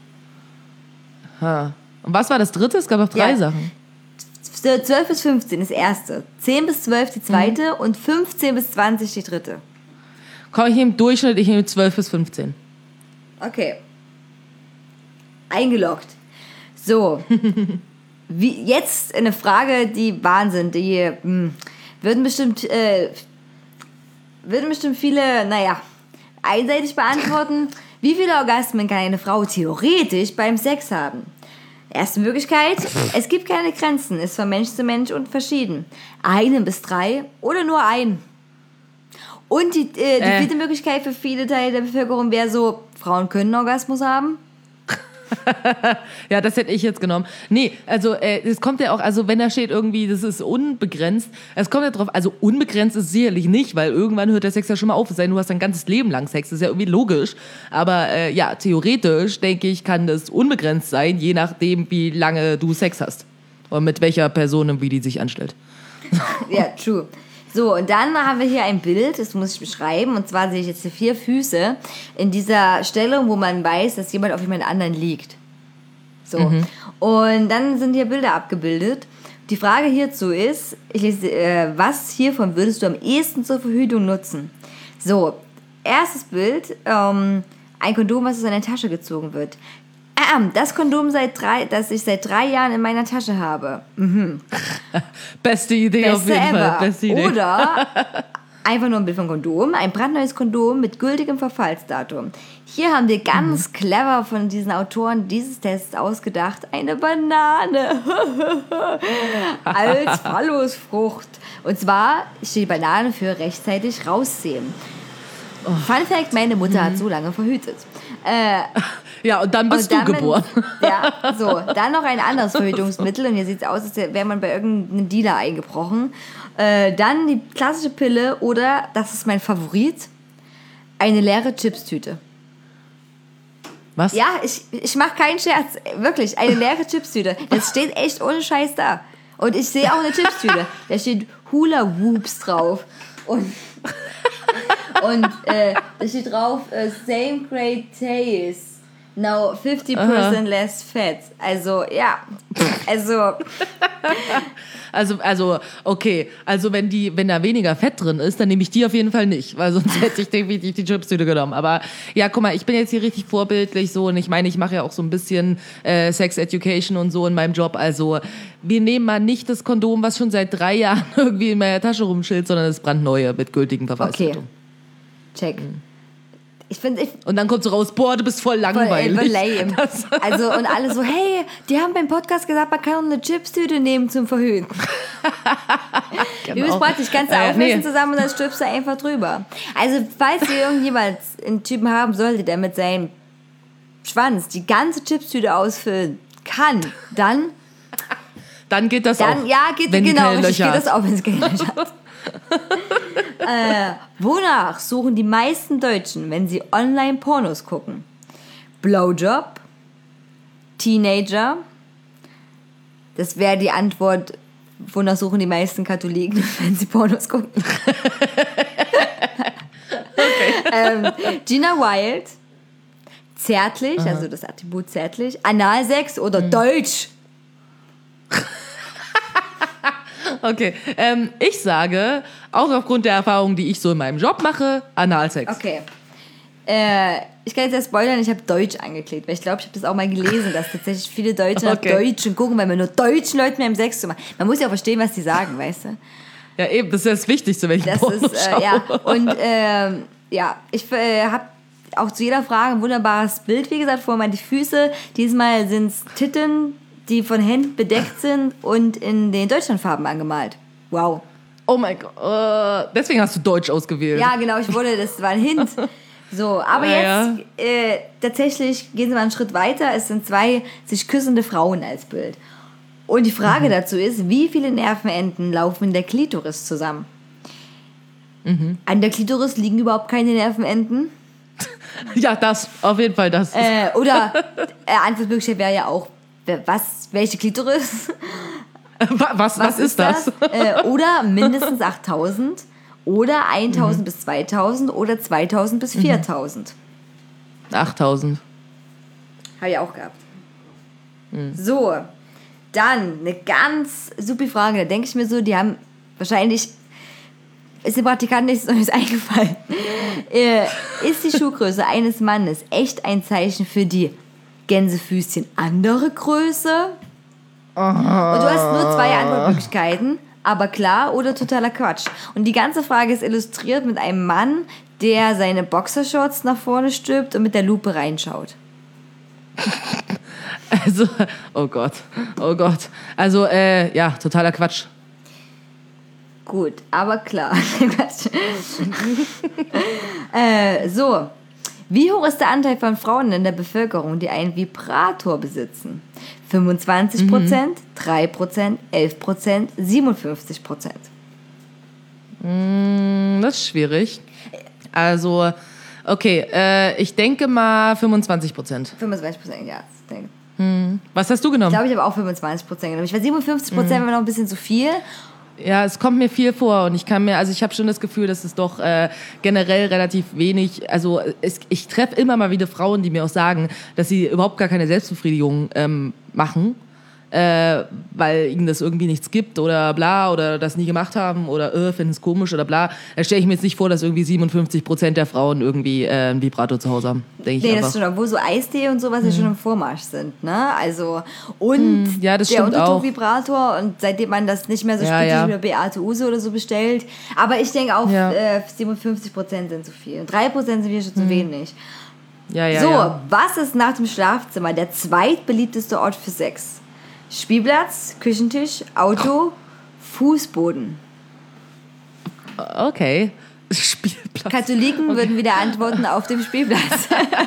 Ha. Und was war das dritte? Es gab noch drei
Ja.
Sachen.
zwölf bis fünfzehn das erste, zehn bis zwölf die zweite mhm. und fünfzehn bis zwanzig die dritte.
Komm, ich nehme Durchschnitt, ich nehme zwölf bis fünfzehn.
Okay. Eingeloggt. So. Wie, jetzt eine Frage, die Wahnsinn, die mh, würden bestimmt äh, würden bestimmt viele, naja, einseitig beantworten. Wie viele Orgasmen kann eine Frau theoretisch beim Sex haben? Erste Möglichkeit, es gibt keine Grenzen, ist von Mensch zu Mensch und verschieden. Einen bis drei oder nur ein. Und die, äh, die
äh.
vierte Möglichkeit für viele Teile der Bevölkerung wäre so, Frauen können Orgasmus haben.
Ja, das hätte ich jetzt genommen. Nee, also äh, es kommt ja auch, also wenn da steht irgendwie, das ist unbegrenzt, es kommt ja drauf, also unbegrenzt ist sicherlich nicht, weil irgendwann hört der Sex ja schon mal auf, es sei denn, du hast dein ganzes Leben lang Sex, das ist ja irgendwie logisch, aber äh, ja, theoretisch, denke ich, kann das unbegrenzt sein, je nachdem, wie lange du Sex hast und mit welcher Person und wie die sich anstellt.
Ja, true. So, und dann haben wir hier ein Bild, das muss ich beschreiben, und zwar sehe ich jetzt hier vier Füße in dieser Stellung, wo man weiß, dass jemand auf jemand anderen liegt. So, mhm. Und dann sind hier Bilder abgebildet. Die Frage hierzu ist, ich lese, äh, was hiervon würdest du am ehesten zur Verhütung nutzen? So, erstes Bild, ähm, ein Kondom, was aus einer Tasche gezogen wird. Das Kondom, seit drei, das ich seit drei Jahren in meiner Tasche habe. Mhm.
Beste Idee
Beste
auf jeden
ever.
Fall. Beste Idee.
Oder einfach nur ein Bild von Kondom, ein brandneues Kondom mit gültigem Verfallsdatum. Hier haben wir ganz mhm. clever von diesen Autoren dieses Tests ausgedacht, eine Banane als Phallusfrucht. Und zwar steht Banane für rechtzeitig rausziehen. Oh. Fun Fact, meine Mutter mhm. hat so lange verhütet. Äh,
ja, und dann bist und dann, du geboren.
Ja, so. Dann noch ein anderes Verhütungsmittel. Und hier sieht es aus, als wäre man bei irgendeinem Dealer eingebrochen. Äh, dann die klassische Pille oder, das ist mein Favorit, eine leere Chipstüte.
Was?
Ja, ich, ich mache keinen Scherz. Wirklich, eine leere Chipstüte. Das steht echt ohne Scheiß da. Und ich sehe auch eine Chipstüte. Da steht Hula Whoops drauf. Und... Und äh, da steht drauf, uh, same great taste, now fifty percent less fat. Also, ja, also...
Also, also, okay, also wenn die, wenn da weniger Fett drin ist, dann nehme ich die auf jeden Fall nicht, weil sonst hätte ich definitiv die Chipstüte genommen. Aber ja, guck mal, ich bin jetzt hier richtig vorbildlich so und ich meine, ich mache ja auch so ein bisschen äh, Sex Education und so in meinem Job. Also wir nehmen mal nicht das Kondom, was schon seit drei Jahren irgendwie in meiner Tasche rumschillt, sondern das brandneue mit gültigem Verfallsdatum.
Okay, check. Mhm. Ich find, ich
und dann kommt so raus, boah, du bist voll langweilig.
Voll, voll lame. Also, und alle so, hey, die haben beim Podcast gesagt, man kann eine Chipstüte nehmen zum Verhüten. Genau. Übrigens praktisch, kannst du äh, aufmessen nee. zusammen und dann stülpst du einfach drüber. Also, falls ihr irgendjemand einen Typen haben solltet, der mit seinem Schwanz die ganze Chipstüte ausfüllen kann, dann...
Dann geht das
dann,
auch.
Ja, geht,
wenn
genau,
die
richtig, geht das auch, wenn es keine Löcher hat. äh, wonach suchen die meisten Deutschen, wenn sie Online-Pornos gucken? Blowjob? Teenager? Das wäre die Antwort, wonach suchen die meisten Katholiken, wenn sie Pornos gucken? Okay. ähm, Gina Wild? Zärtlich, aha, also das Attribut zärtlich. Analsex oder mhm. Deutsch?
Okay, ähm, ich sage, auch aufgrund der Erfahrungen, die ich so in meinem Job mache, Analsex.
Okay. Äh, ich kann jetzt ja spoilern, ich habe Deutsch angeklickt, weil ich glaube, ich habe das auch mal gelesen, dass tatsächlich viele Deutsche nach
okay.
Deutschen gucken, weil man nur deutschen Leuten mehr im Sex zu machen. Man muss ja auch verstehen, was die sagen, weißt du?
Ja, eben, das ist ja das Wichtigste, wenn ich
das
Porno
ist, äh,
schaue.
Ja, und äh, ja, ich äh, habe auch zu jeder Frage ein wunderbares Bild, wie gesagt, vor mir die Füße. Diesmal sind es Titten, die von Händen bedeckt sind und in den Deutschlandfarben angemalt. Wow.
Oh mein Gott. Uh, deswegen hast du Deutsch ausgewählt.
Ja, genau, ich wurde, das war ein Hint. So, aber ah, jetzt ja. äh, tatsächlich gehen Sie mal einen Schritt weiter. Es sind zwei sich küssende Frauen als Bild. Und die Frage mhm. dazu ist, wie viele Nervenenden laufen in der Klitoris zusammen? Mhm. An der Klitoris liegen überhaupt keine Nervenenden.
Ja, das, auf jeden Fall das.
Äh, oder äh, Antwortmöglichkeit wäre ja auch, was, welche Klitoris?
Was, was, was ist das? das?
Äh, oder mindestens achttausend oder eintausend mhm. bis zweitausend oder zweitausend bis viertausend.
achttausend.
Habe ich auch gehabt. Mhm. So, dann eine ganz super Frage. Da denke ich mir so, die haben wahrscheinlich, ist dem Praktikanten nichts Neues eingefallen. äh, ist die Schuhgröße eines Mannes echt ein Zeichen für die Gänsefüßchen andere Größe? Und du hast nur zwei Antwortmöglichkeiten, aber klar oder totaler Quatsch. Und die ganze Frage ist illustriert mit einem Mann, der seine Boxershorts nach vorne stülpt und mit der Lupe reinschaut.
Also, oh Gott, oh Gott. Also, äh, ja, totaler Quatsch.
Gut, aber klar. äh, so, wie hoch ist der Anteil von Frauen in der Bevölkerung, die einen Vibrator besitzen? fünfundzwanzig Prozent, mhm. drei Prozent, elf Prozent, siebenundfünfzig Prozent.
Mm, das ist schwierig. Also, okay, äh, ich denke mal fünfundzwanzig Prozent.
fünfundzwanzig Prozent, ja. Denke.
Hm. Was hast du genommen?
Ich glaube, ich habe auch fünfundzwanzig Prozent genommen. Ich war siebenundfünfzig Prozent, mhm. war noch ein bisschen zu viel.
Ja, es kommt mir viel vor und ich kann mir, also ich habe schon das Gefühl, dass es doch äh, generell relativ wenig, also es, ich treffe immer mal wieder Frauen, die mir auch sagen, dass sie überhaupt gar keine Selbstbefriedigung ähm, machen, äh, weil ihnen das irgendwie nichts gibt oder bla oder das nie gemacht haben oder äh, finden es komisch oder bla. Da stelle ich mir jetzt nicht vor, dass irgendwie siebenundfünfzig Prozent der Frauen irgendwie äh, einen Vibrator zu Hause haben. Denk
nee,
ich
das ist schon, obwohl so Eistee und sowas mhm. ja schon im Vormarsch sind, ne? Also, und
mhm. ja, das
der
stimmt auch.
Unterdruckvibrator und seitdem man das nicht mehr so
ja,
spezifisch
ja.
über Beate Use oder so bestellt. Aber ich denke auch,
ja.
äh, siebenundfünfzig Prozent sind zu viel. Und drei Prozent sind wieder schon zu mhm. wenig.
Ja, ja,
so,
ja.
was ist nach dem Schlafzimmer der zweitbeliebteste Ort für Sex? Spielplatz, Küchentisch, Auto, oh. Fußboden.
Okay. Spielplatz.
Katholiken okay. würden wieder antworten auf dem Spielplatz.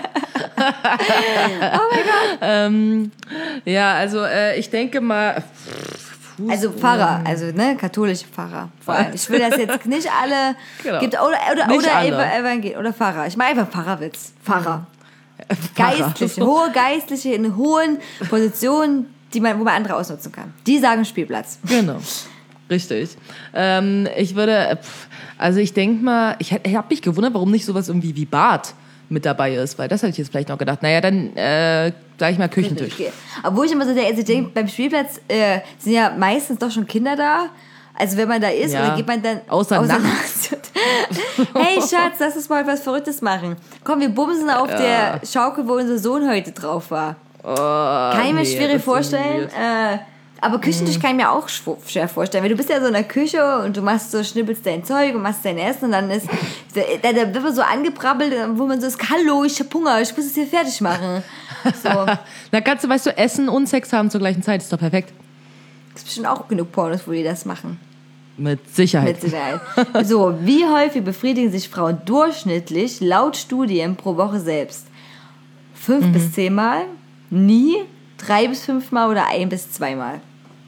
Oh mein Gott.
Ähm, ja, also äh, ich denke mal... Fußboden.
Also Pfarrer, also ne, katholische Pfarrer. Vor allem. Ich will das jetzt nicht alle... Genau. Gibt, oder oder,
nicht
oder,
alle.
Evangel- oder Pfarrer. Ich meine einfach Pfarrerwitz. Pfarrer.
Pfarrer.
Geistliche, hohe Geistliche in hohen Positionen, die man, wo man andere ausnutzen kann. Die sagen Spielplatz.
Genau, richtig. Ähm, ich würde, also ich denke mal, ich, ich habe mich gewundert, warum nicht sowas irgendwie wie Bad mit dabei ist, weil das hätte ich jetzt vielleicht noch gedacht. Naja, dann äh, sage ich mal Küchentisch. Okay.
Obwohl ich immer so denke, also ich denke, beim Spielplatz äh, sind ja meistens doch schon Kinder da. Also wenn man da ist,
ja.
oder geht man dann
außer, außer nachts.
Hey Schatz, lass uns mal was Verrücktes machen. Komm, wir bumsen auf ja. der Schaukel, wo unser Sohn heute drauf war.
Oh,
kann ich mir
nee,
schwierig vorstellen. Äh, aber Küchentisch mm. kann ich mir auch schwer vorstellen. Weil du bist ja so in der Küche und du machst so, schnippelst dein Zeug und machst dein Essen und dann ist, da, da wird man so angebrabbelt, wo man so ist, hallo, ich hab Hunger, ich muss es hier fertig machen. So.
Na kannst du, weißt du, Essen und Sex haben zur gleichen Zeit, ist doch perfekt.
Es gibt bestimmt auch genug Pornos, wo die das machen.
Mit Sicherheit.
Mit Sicherheit. So, wie häufig befriedigen sich Frauen durchschnittlich laut Studien pro Woche selbst? Fünf mhm. bis zehnmal? Nie, drei bis fünfmal oder ein bis zweimal?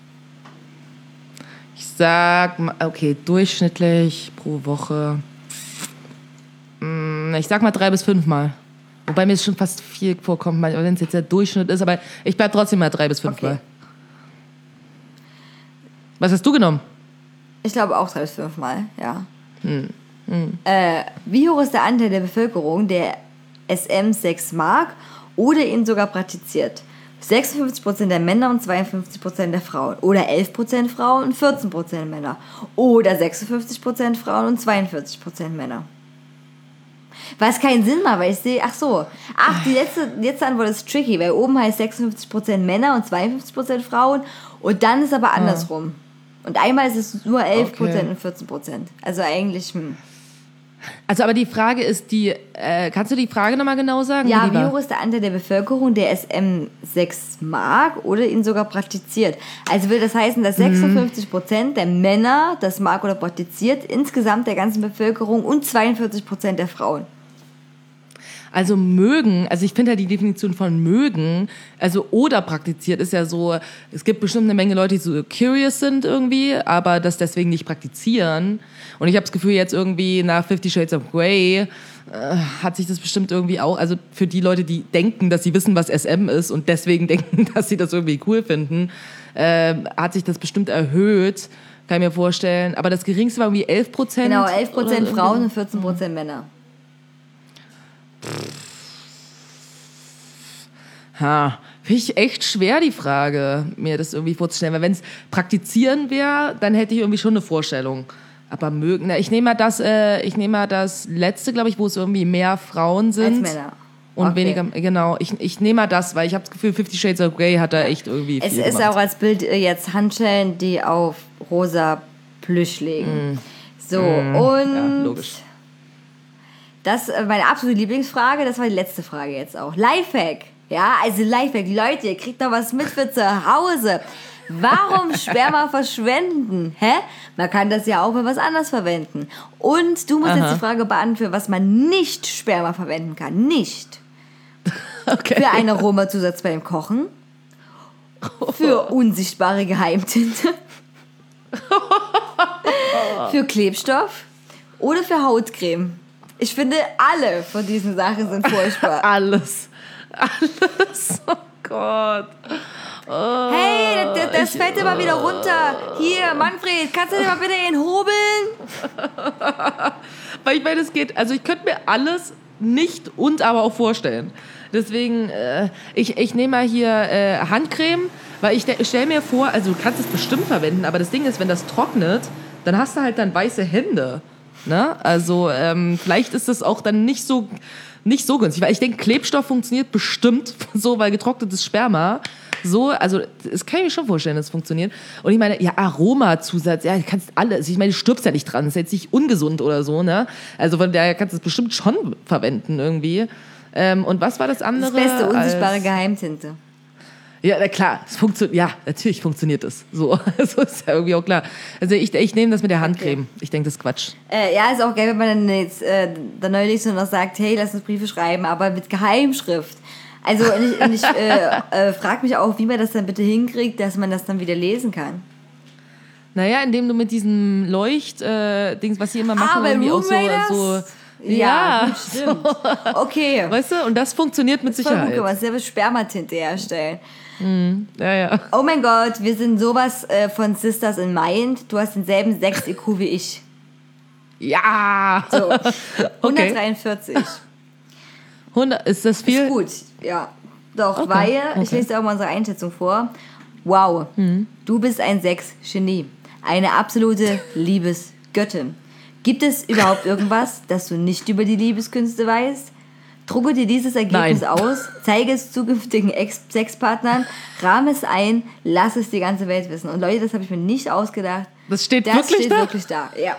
Ich sag mal, okay, durchschnittlich pro Woche. Ich sag mal drei bis fünfmal. Wobei mir es schon fast viel vorkommt, wenn es jetzt der Durchschnitt ist, aber ich bleib trotzdem mal drei bis fünfmal. Okay. Was hast du genommen?
Ich glaube auch drei bis fünfmal, ja.
Hm. Hm.
Äh, wie hoch ist der Anteil der Bevölkerung, der S M-Sex mag oder ihn sogar praktiziert? sechsundfünfzig Prozent der Männer und zweiundfünfzig Prozent der Frauen. Oder elf Prozent Frauen und vierzehn Prozent Männer. Oder sechsundfünfzig Prozent Frauen und zweiundvierzig Prozent Männer. Was keinen Sinn macht, weil ich sehe, ach so, ach, die letzte, die letzte Antwort ist tricky, weil oben heißt sechsundfünfzig Prozent Männer und zweiundfünfzig Prozent Frauen und dann ist aber andersrum. Und einmal ist es nur elf Prozent okay. und vierzehn Prozent. Also eigentlich, hm.
Also aber die Frage ist, die, äh, kannst du die Frage nochmal genau sagen?
Ja, wie hoch ist der Anteil der Bevölkerung, der S M Sex mag oder ihn sogar praktiziert? Also will das heißen, dass sechsundfünfzig Prozent der Männer das mag oder praktiziert, insgesamt der ganzen Bevölkerung und zweiundvierzig Prozent der Frauen.
Also mögen, also ich finde ja die Definition von mögen, also oder praktiziert ist ja so, es gibt bestimmt eine Menge Leute, die so curious sind irgendwie, aber das deswegen nicht praktizieren. Und ich habe das Gefühl, jetzt irgendwie nach Fifty Shades of Grey äh, hat sich das bestimmt irgendwie auch, also für die Leute, die denken, dass sie wissen, was S M ist und deswegen denken, dass sie das irgendwie cool finden, äh, hat sich das bestimmt erhöht, kann ich mir vorstellen. Aber das geringste war irgendwie elf Prozent.
Genau, elf Prozent Frauen und vierzehn Prozent Männer.
Ha, finde ich echt schwer, die Frage, mir das irgendwie vorzustellen. Weil wenn es praktizieren wäre, dann hätte ich irgendwie schon eine Vorstellung. Aber mögen, na, ich nehme mal das, äh, ich nehme mal das letzte, glaube ich, wo es irgendwie mehr Frauen sind.
Als Männer.
Und
Okay.
weniger, genau. Ich, ich nehme mal das, weil ich habe das Gefühl, Fifty Shades of Grey hat da echt irgendwie
Es
viel
ist
gemacht.
auch als Bild äh, jetzt Handschellen, die auf rosa Plüsch liegen. So, und
Ja, logisch.
das äh, meine absolute Lieblingsfrage, das war die letzte Frage jetzt auch. Lifehack. Ja, also Lifehack. Leute, ihr kriegt noch was mit für zu Hause. Warum Sperma verschwenden? Hä? Man kann das ja auch für was anderes verwenden. Und du musst
Aha.
jetzt die Frage beantworten, was man nicht Sperma verwenden kann. Nicht.
Okay.
Für einen Aromazusatz beim Kochen. Für unsichtbare Geheimtinte. Für Klebstoff. Oder für Hautcreme. Ich finde, alle von diesen Sachen sind furchtbar.
Alles. Alles. Oh Gott. Oh,
Hey, das, das
ich-
fällt immer wieder runter. Hier, Manfred, kannst du dir mal bitte ihn hobeln?
Weil ich meine, es geht, also ich könnte mir alles nicht und aber auch vorstellen. Deswegen, äh, ich, ich nehme mal hier äh, Handcreme, weil ich, ich stelle mir vor, also du kannst es bestimmt verwenden, aber das Ding ist, wenn das trocknet, dann hast du halt dann weiße Hände. Ne? Also ähm, vielleicht ist das auch dann nicht so, nicht so günstig, weil ich denke, Klebstoff funktioniert bestimmt so, weil getrocknetes Sperma so, also das kann ich mir schon vorstellen, dass es funktioniert. Und ich meine, ja, Aromazusatz, ja, du kannst alles, ich meine, du stirbst ja nicht dran, das ist jetzt nicht ungesund oder so, ne? Also von daher kannst du es bestimmt schon verwenden irgendwie. Ähm, und was war das andere?
Das beste, unsichtbare
als,
Geheimtinte.
Ja, na klar, es funktioniert, ja, natürlich funktioniert das. So, also ist ja irgendwie auch klar. Also ich, ich nehme das mit der Handcreme. Ich denke, das ist Quatsch.
Äh, ja, ist auch geil, wenn man dann jetzt äh, dann neulich so noch sagt, hey, lass uns Briefe schreiben, aber mit Geheimschrift. Also und ich, und ich äh, äh, frage mich auch, wie man das dann bitte hinkriegt, dass man das dann wieder lesen kann.
Naja, indem du mit diesem Leucht-Dings, was sie immer machen,
Ah, bei
irgendwie auch so,
Roomraters?
so
Ja,
ja,
gut, stimmt. Okay.
weißt du, und das funktioniert mit
Voll gut
Sicherheit.
gemacht, selber Spermatinte herstellen.
Ja, ja.
Oh mein Gott, wir sind sowas äh, von Sisters in Mind. Du hast denselben sechs I Q wie ich.
Ja!
So,
Okay.
hundertdreiundvierzig.
hundert, ist das viel?
Ist gut, ja. Doch,
Okay,
weil, ich
okay.
lese dir auch mal unsere Einschätzung vor. Wow, du bist ein Sechs-Genie. Eine absolute Liebesgöttin. Gibt es überhaupt irgendwas, das du nicht über die Liebeskünste weißt? Drucke dir dieses Ergebnis
Nein.
aus, zeige es zukünftigen Ex- Sexpartnern, rahme es ein, lass es die ganze Welt wissen. Und Leute, das habe ich mir nicht ausgedacht.
Das steht
Das
wirklich
steht
da?
wirklich da, ja.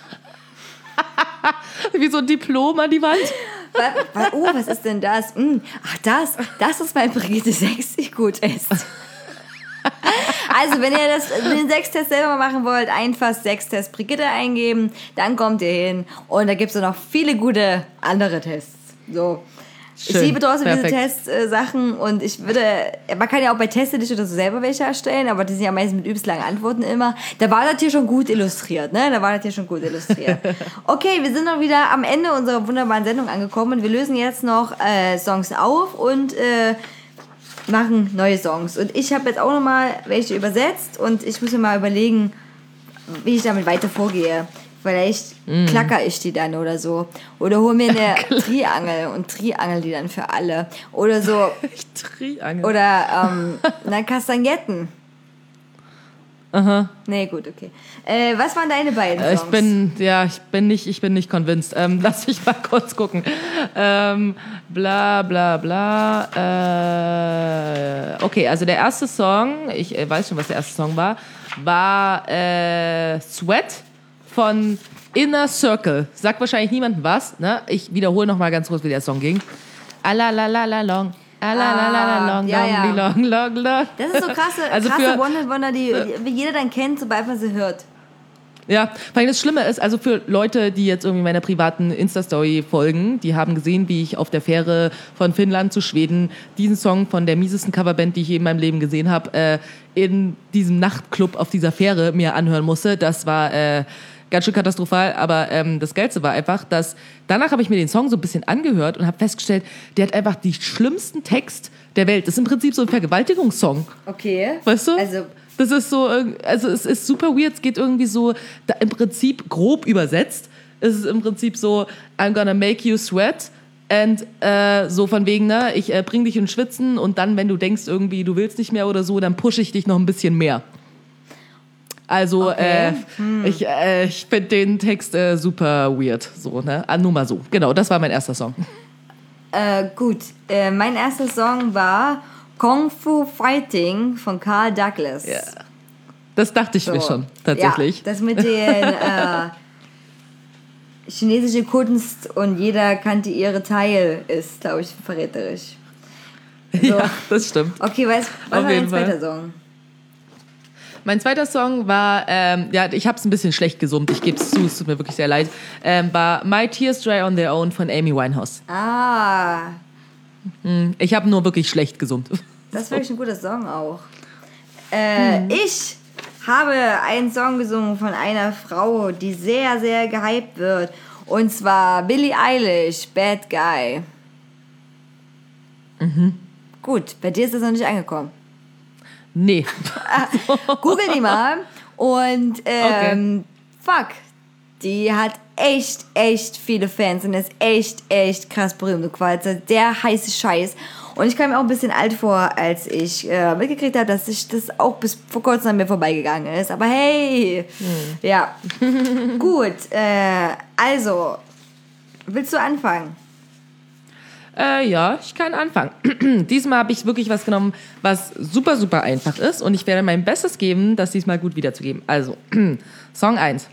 Wie so ein Diplom an die Wand?
Was, was, oh, was ist denn das? Hm, ach, das, das ist mein Brigitte sechs-I Q-Test. Also, wenn ihr das, den Sextest selber machen wollt, einfach Sextest Brigitte eingeben, dann kommt ihr hin. Und da gibt es noch viele gute andere Tests. So.
Schön,
Ich liebe trotzdem diese
perfekt.
Testsachen und ich würde, man kann ja auch bei Teste.dich oder so selber welche erstellen, aber die sind ja meistens mit übelst langen Antworten immer. Da war das hier schon gut illustriert, ne? Da war das hier schon gut illustriert. Okay, wir sind noch wieder am Ende unserer wunderbaren Sendung angekommen und wir lösen jetzt noch äh, Songs auf und äh, machen neue Songs. Und ich habe jetzt auch nochmal welche übersetzt und ich muss mir mal überlegen, wie ich damit weiter vorgehe. Vielleicht mm. klacker ich die dann oder so. Oder hol mir eine Triangel und Triangel die dann für alle. Oder so.
Triangel.
Oder ähm, na, Kastagnetten.
Aha.
Nee, gut, okay. Äh, was waren deine beiden
Äh,
Songs?
Ich bin, ja, ich bin nicht, ich bin nicht convinced. Ähm, lass mich mal kurz gucken. Ähm, bla, bla, bla. Äh, okay, also der erste Song, ich äh, weiß schon, was der erste Song war, war äh, Sweat von Inner Circle. Sagt wahrscheinlich niemandem was, ne? Ich wiederhole noch mal ganz kurz, wie der Song ging. Alalalala long. Alalalala long,
ja, ja.
long, long, long, long.
Das ist so krasse,
Also
krasse
für-
One-Hit-Wonder, die, die jeder dann kennt, sobald man sie hört.
Ja, vor allem das Schlimme ist, also für Leute, die jetzt irgendwie meiner privaten Insta-Story folgen, die haben gesehen, wie ich auf der Fähre von Finnland zu Schweden diesen Song von der miesesten Coverband, die ich je in meinem Leben gesehen habe, äh, in diesem Nachtclub auf dieser Fähre mir anhören musste. Das war äh, ganz schön katastrophal, aber ähm, das Geilste war einfach, dass danach habe ich mir den Song so ein bisschen angehört und habe festgestellt, der hat einfach den schlimmsten Text der Welt. Das ist im Prinzip so ein Vergewaltigungssong.
Okay.
Weißt du?
Also
Das ist so, also es ist super weird, es geht irgendwie so, da im Prinzip grob übersetzt, ist es im Prinzip so, I'm gonna make you sweat and äh, so von wegen, ne, ich äh, bring dich in Schwitzen und dann, wenn du denkst irgendwie, du willst nicht mehr oder so, dann pushe ich dich noch ein bisschen mehr. Also
okay.
äh, hm. ich, äh, ich finde den Text äh, super weird, so, ne, ah, nur mal so. Genau, das war mein erster Song.
Äh, gut, äh, mein erster Song war Kung Fu Fighting von Carl Douglas.
Ja. Das dachte ich
so.
mir schon, tatsächlich.
Ja, das mit den äh, chinesische Kunst und jeder kannte ihre Teil ist, glaube ich, verräterisch. So.
Ja, das stimmt.
Okay, was, was
Auf
war dein
jeden
zweiter
Fall.
Song?
Mein zweiter Song war, ähm, ja, ich habe es ein bisschen schlecht gesummt, ich gebe es zu, es tut mir wirklich sehr leid, ähm, war My Tears Dry on Their Own von Amy Winehouse.
Ah,
Ich habe nur wirklich schlecht gesummt.
das ist wirklich ein guter Song auch. Äh, hm. Ich habe einen Song gesungen von einer Frau, die sehr, sehr gehypt wird. Und zwar Billie Eilish, Bad Guy.
Mhm.
Gut, bei dir ist das noch nicht angekommen.
Nee.
Google die mal. Und ähm, okay. fuck, die hat echt, echt viele Fans und ist echt, echt krass berühmt. Quasi der heiße Scheiß. Und ich kam mir auch ein bisschen alt vor, als ich äh, mitgekriegt habe, dass ich das auch bis vor kurzem an mir vorbeigegangen ist. Aber hey, hm. ja. Gut, äh, also, willst du anfangen?
Äh, ja, ich kann anfangen. Diesmal habe ich wirklich was genommen, was super, super einfach ist. Und ich werde mein Bestes geben, das diesmal gut wiederzugeben. Also, Song eins.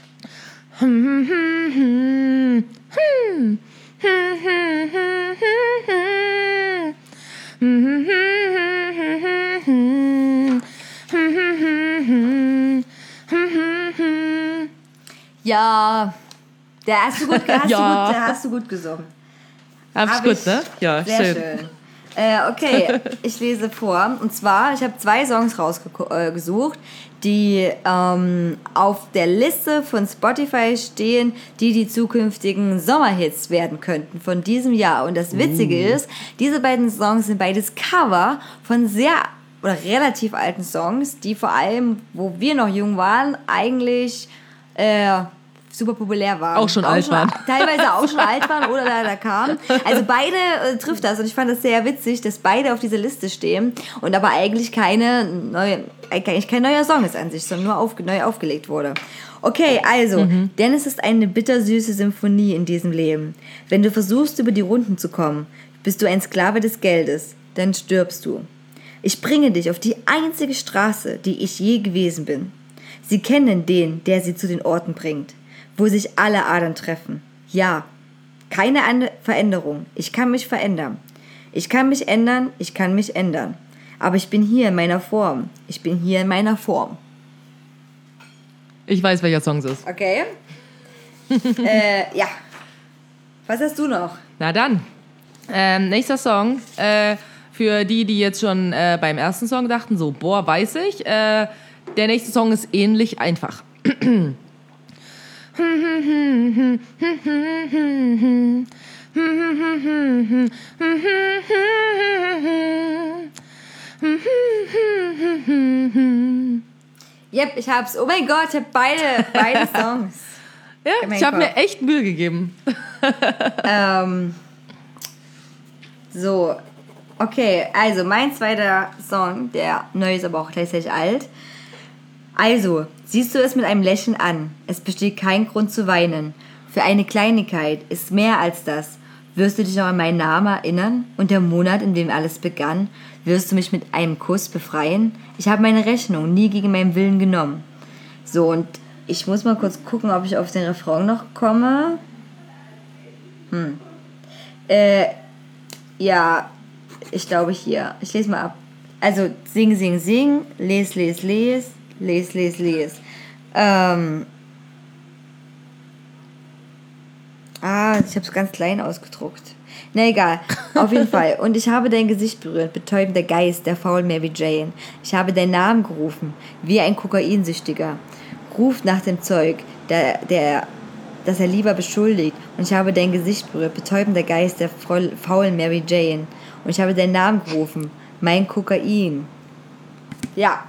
Ja, der hast du gut, hast
ja.
du gut, hast du gut gesungen.
Hab's
Hab
gut,
ich,
ne? Ja,
sehr
schön.
schön. Äh, okay, ich lese vor. Und zwar, ich habe zwei Songs rausgesucht, die ähm, auf der Liste von Spotify stehen, die die zukünftigen Sommerhits werden könnten von diesem Jahr. Und das Witzige uh. ist, diese beiden Songs sind beides Cover von sehr oder relativ alten Songs, die vor allem, wo wir noch jung waren, eigentlich äh, super populär waren.
Auch schon auch alt schon, waren.
Teilweise auch schon alt waren oder da, da kamen. Also beide äh, trifft das und ich fand das sehr witzig, dass beide auf dieser Liste stehen und aber eigentlich keine neue, eigentlich kein neuer Song ist an sich, sondern nur auf, neu aufgelegt wurde. Okay, also, mhm. denn es ist eine bittersüße Symphonie in diesem Leben. Wenn du versuchst, über die Runden zu kommen, bist du ein Sklave des Geldes, dann stirbst du. Ich bringe dich auf die einzige Straße, die ich je gewesen bin. Sie kennen den, der sie zu den Orten bringt, wo sich alle Adern treffen. Ja, keine Veränderung. Ich kann mich verändern. Ich kann mich ändern, ich kann mich ändern. Aber ich bin hier in meiner Form. Ich bin hier in meiner Form.
Ich weiß, welcher Song es ist.
Okay. äh, ja. Was hast du noch?
Na dann. Ähm, nächster Song. Äh, für die, die jetzt schon äh, beim ersten Song dachten, so, boah, weiß ich. Äh, der nächste Song ist ähnlich einfach.
Yep, ich hab's. Oh mein Gott, ich hab beide, beide Songs.
Ja, ich habe mir echt Mühe gegeben.
ähm, so, okay, also mein zweiter Song, der neu ist, aber auch gleichzeitig alt. Also, siehst du es mit einem Lächeln an. Es besteht kein Grund zu weinen. Für eine Kleinigkeit ist mehr als das. Wirst du dich noch an meinen Namen erinnern? Und der Monat, in dem alles begann? Wirst du mich mit einem Kuss befreien? Ich habe meine Rechnung nie gegen meinen Willen genommen. So, und ich muss mal kurz gucken, ob ich auf den Refrain noch komme. Hm. Äh, ja, ich glaube hier. Ich lese mal ab. Also, sing, sing, sing, les, les, les. Les, les, les. Ähm, Ah, ich habe es ganz klein ausgedruckt. Na egal, auf jeden Fall. Und ich habe dein Gesicht berührt, betäubender Geist, der faulen Mary Jane. Ich habe deinen Namen gerufen, wie ein Kokainsüchtiger. Ruft nach dem Zeug, der, der, das er lieber beschuldigt. Und ich habe dein Gesicht berührt, betäubender Geist, der faulen Mary Jane. Und ich habe deinen Namen gerufen, mein Kokain. Ja.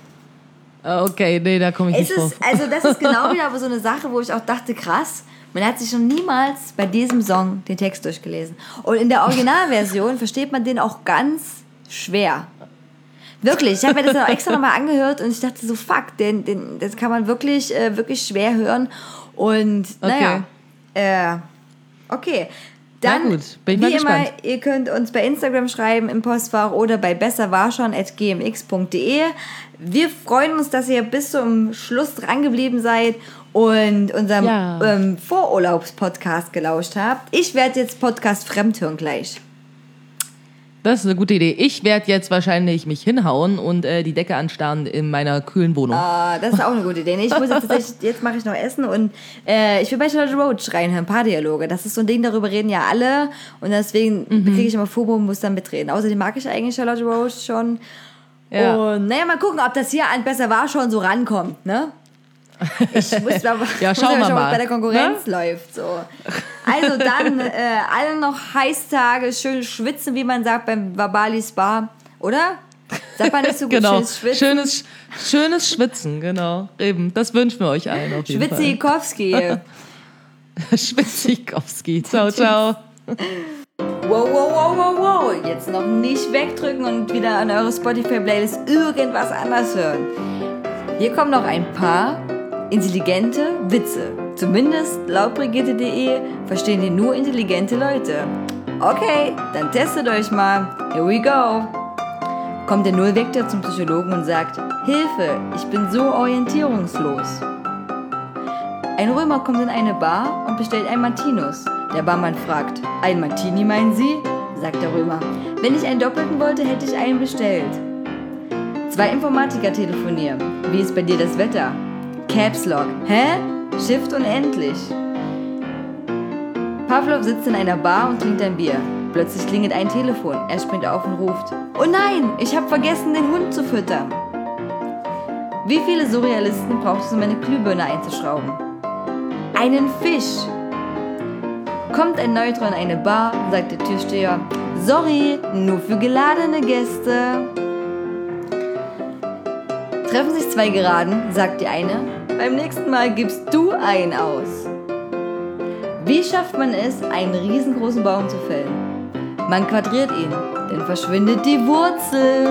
Okay, nee, da komme ich
es
nicht
ist,
drauf.
Also das ist genau wieder aber so eine Sache, wo ich auch dachte, krass, man hat sich schon niemals bei diesem Song den Text durchgelesen. Und in der Originalversion versteht man den auch ganz schwer. Wirklich, ich habe mir das dann auch extra nochmal angehört und ich dachte so, fuck, den, den, das kann man wirklich, äh, wirklich schwer hören. Und naja, okay. Äh, okay. Dann,
Na gut, bin ich mal
wie
gespannt.
immer, ihr könnt uns bei Instagram schreiben im Postfach oder bei besserwarschon at g m x punkt d e. Wir freuen uns, dass ihr bis zum Schluss dran geblieben seid und unserem
Ja.
ähm, Vorurlaubspodcast gelauscht habt. Ich werde jetzt Podcast fremd hören gleich.
Das ist eine gute Idee. Ich werde jetzt wahrscheinlich mich hinhauen und äh, die Decke anstarren in meiner kühlen Wohnung.
Ah, das ist auch eine gute Idee. Nee, ich muss jetzt tatsächlich, jetzt mache ich noch Essen und äh, ich will bei Charlotte Roach reinhören, Paardialoge. Das ist so ein Ding, darüber reden ja alle und deswegen mhm. kriege ich immer FOMO und muss dann mitreden. Außerdem mag ich eigentlich Charlotte Roach schon.
Ja.
Und naja, mal gucken, ob das hier an Besser war schon so rankommt, ne? Ich muss aber
ja, schauen wir
schauen,
mal.
was bei der Konkurrenz
ne?
läuft. So. Also dann äh, alle noch Heißtage, schön schwitzen, wie man sagt beim Wabali Spa, oder? Sagt man nicht so gut,
genau.
schönes Schwitzen?
Schönes, schönes Schwitzen, genau. Eben, das wünschen wir euch allen auf jeden
Schwitzikowski.
Fall. Schwitzikowski. Ciao, ciao.
Wow, wow, wow, wow, wow. Jetzt noch nicht wegdrücken und wieder an eure Spotify-Playlist irgendwas anders hören. Hier kommen noch ein paar intelligente Witze. Zumindest laut Brigitte punkt de verstehen die nur intelligente Leute. Okay, dann testet euch mal. Here we go. Kommt der Nullvektor zum Psychologen und sagt: Hilfe, ich bin so orientierungslos. Ein Römer kommt in eine Bar und bestellt ein Martinus. Der Barmann fragt: Ein Martini meinen Sie? Sagt der Römer. Wenn ich einen doppelten wollte, hätte ich einen bestellt. Zwei Informatiker telefonieren. Wie ist bei dir das Wetter? Caps Lock. Hä? Shift unendlich. Pavlov sitzt in einer Bar und trinkt ein Bier. Plötzlich klingelt ein Telefon. Er springt auf und ruft: Oh nein, ich habe vergessen, den Hund zu füttern. Wie viele Surrealisten braucht es, um eine Glühbirne einzuschrauben? Einen Fisch. Kommt ein Neutron in eine Bar, sagt der Türsteher: Sorry, nur für geladene Gäste. Treffen sich zwei Geraden, sagt die eine: Beim nächsten Mal gibst du einen aus. Wie schafft man es, einen riesengroßen Baum zu fällen? Man quadriert ihn, dann verschwindet die Wurzel.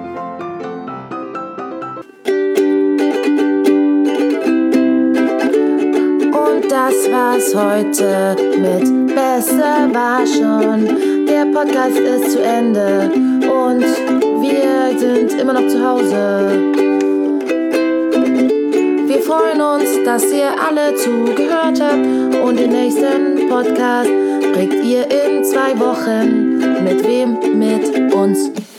Und das war's heute mit Besser war schon. Der Podcast ist zu Ende und wir sind immer noch zu Hause. Wir freuen uns, dass ihr alle zugehört habt und den nächsten Podcast kriegt ihr in zwei Wochen. Mit wem? Mit uns.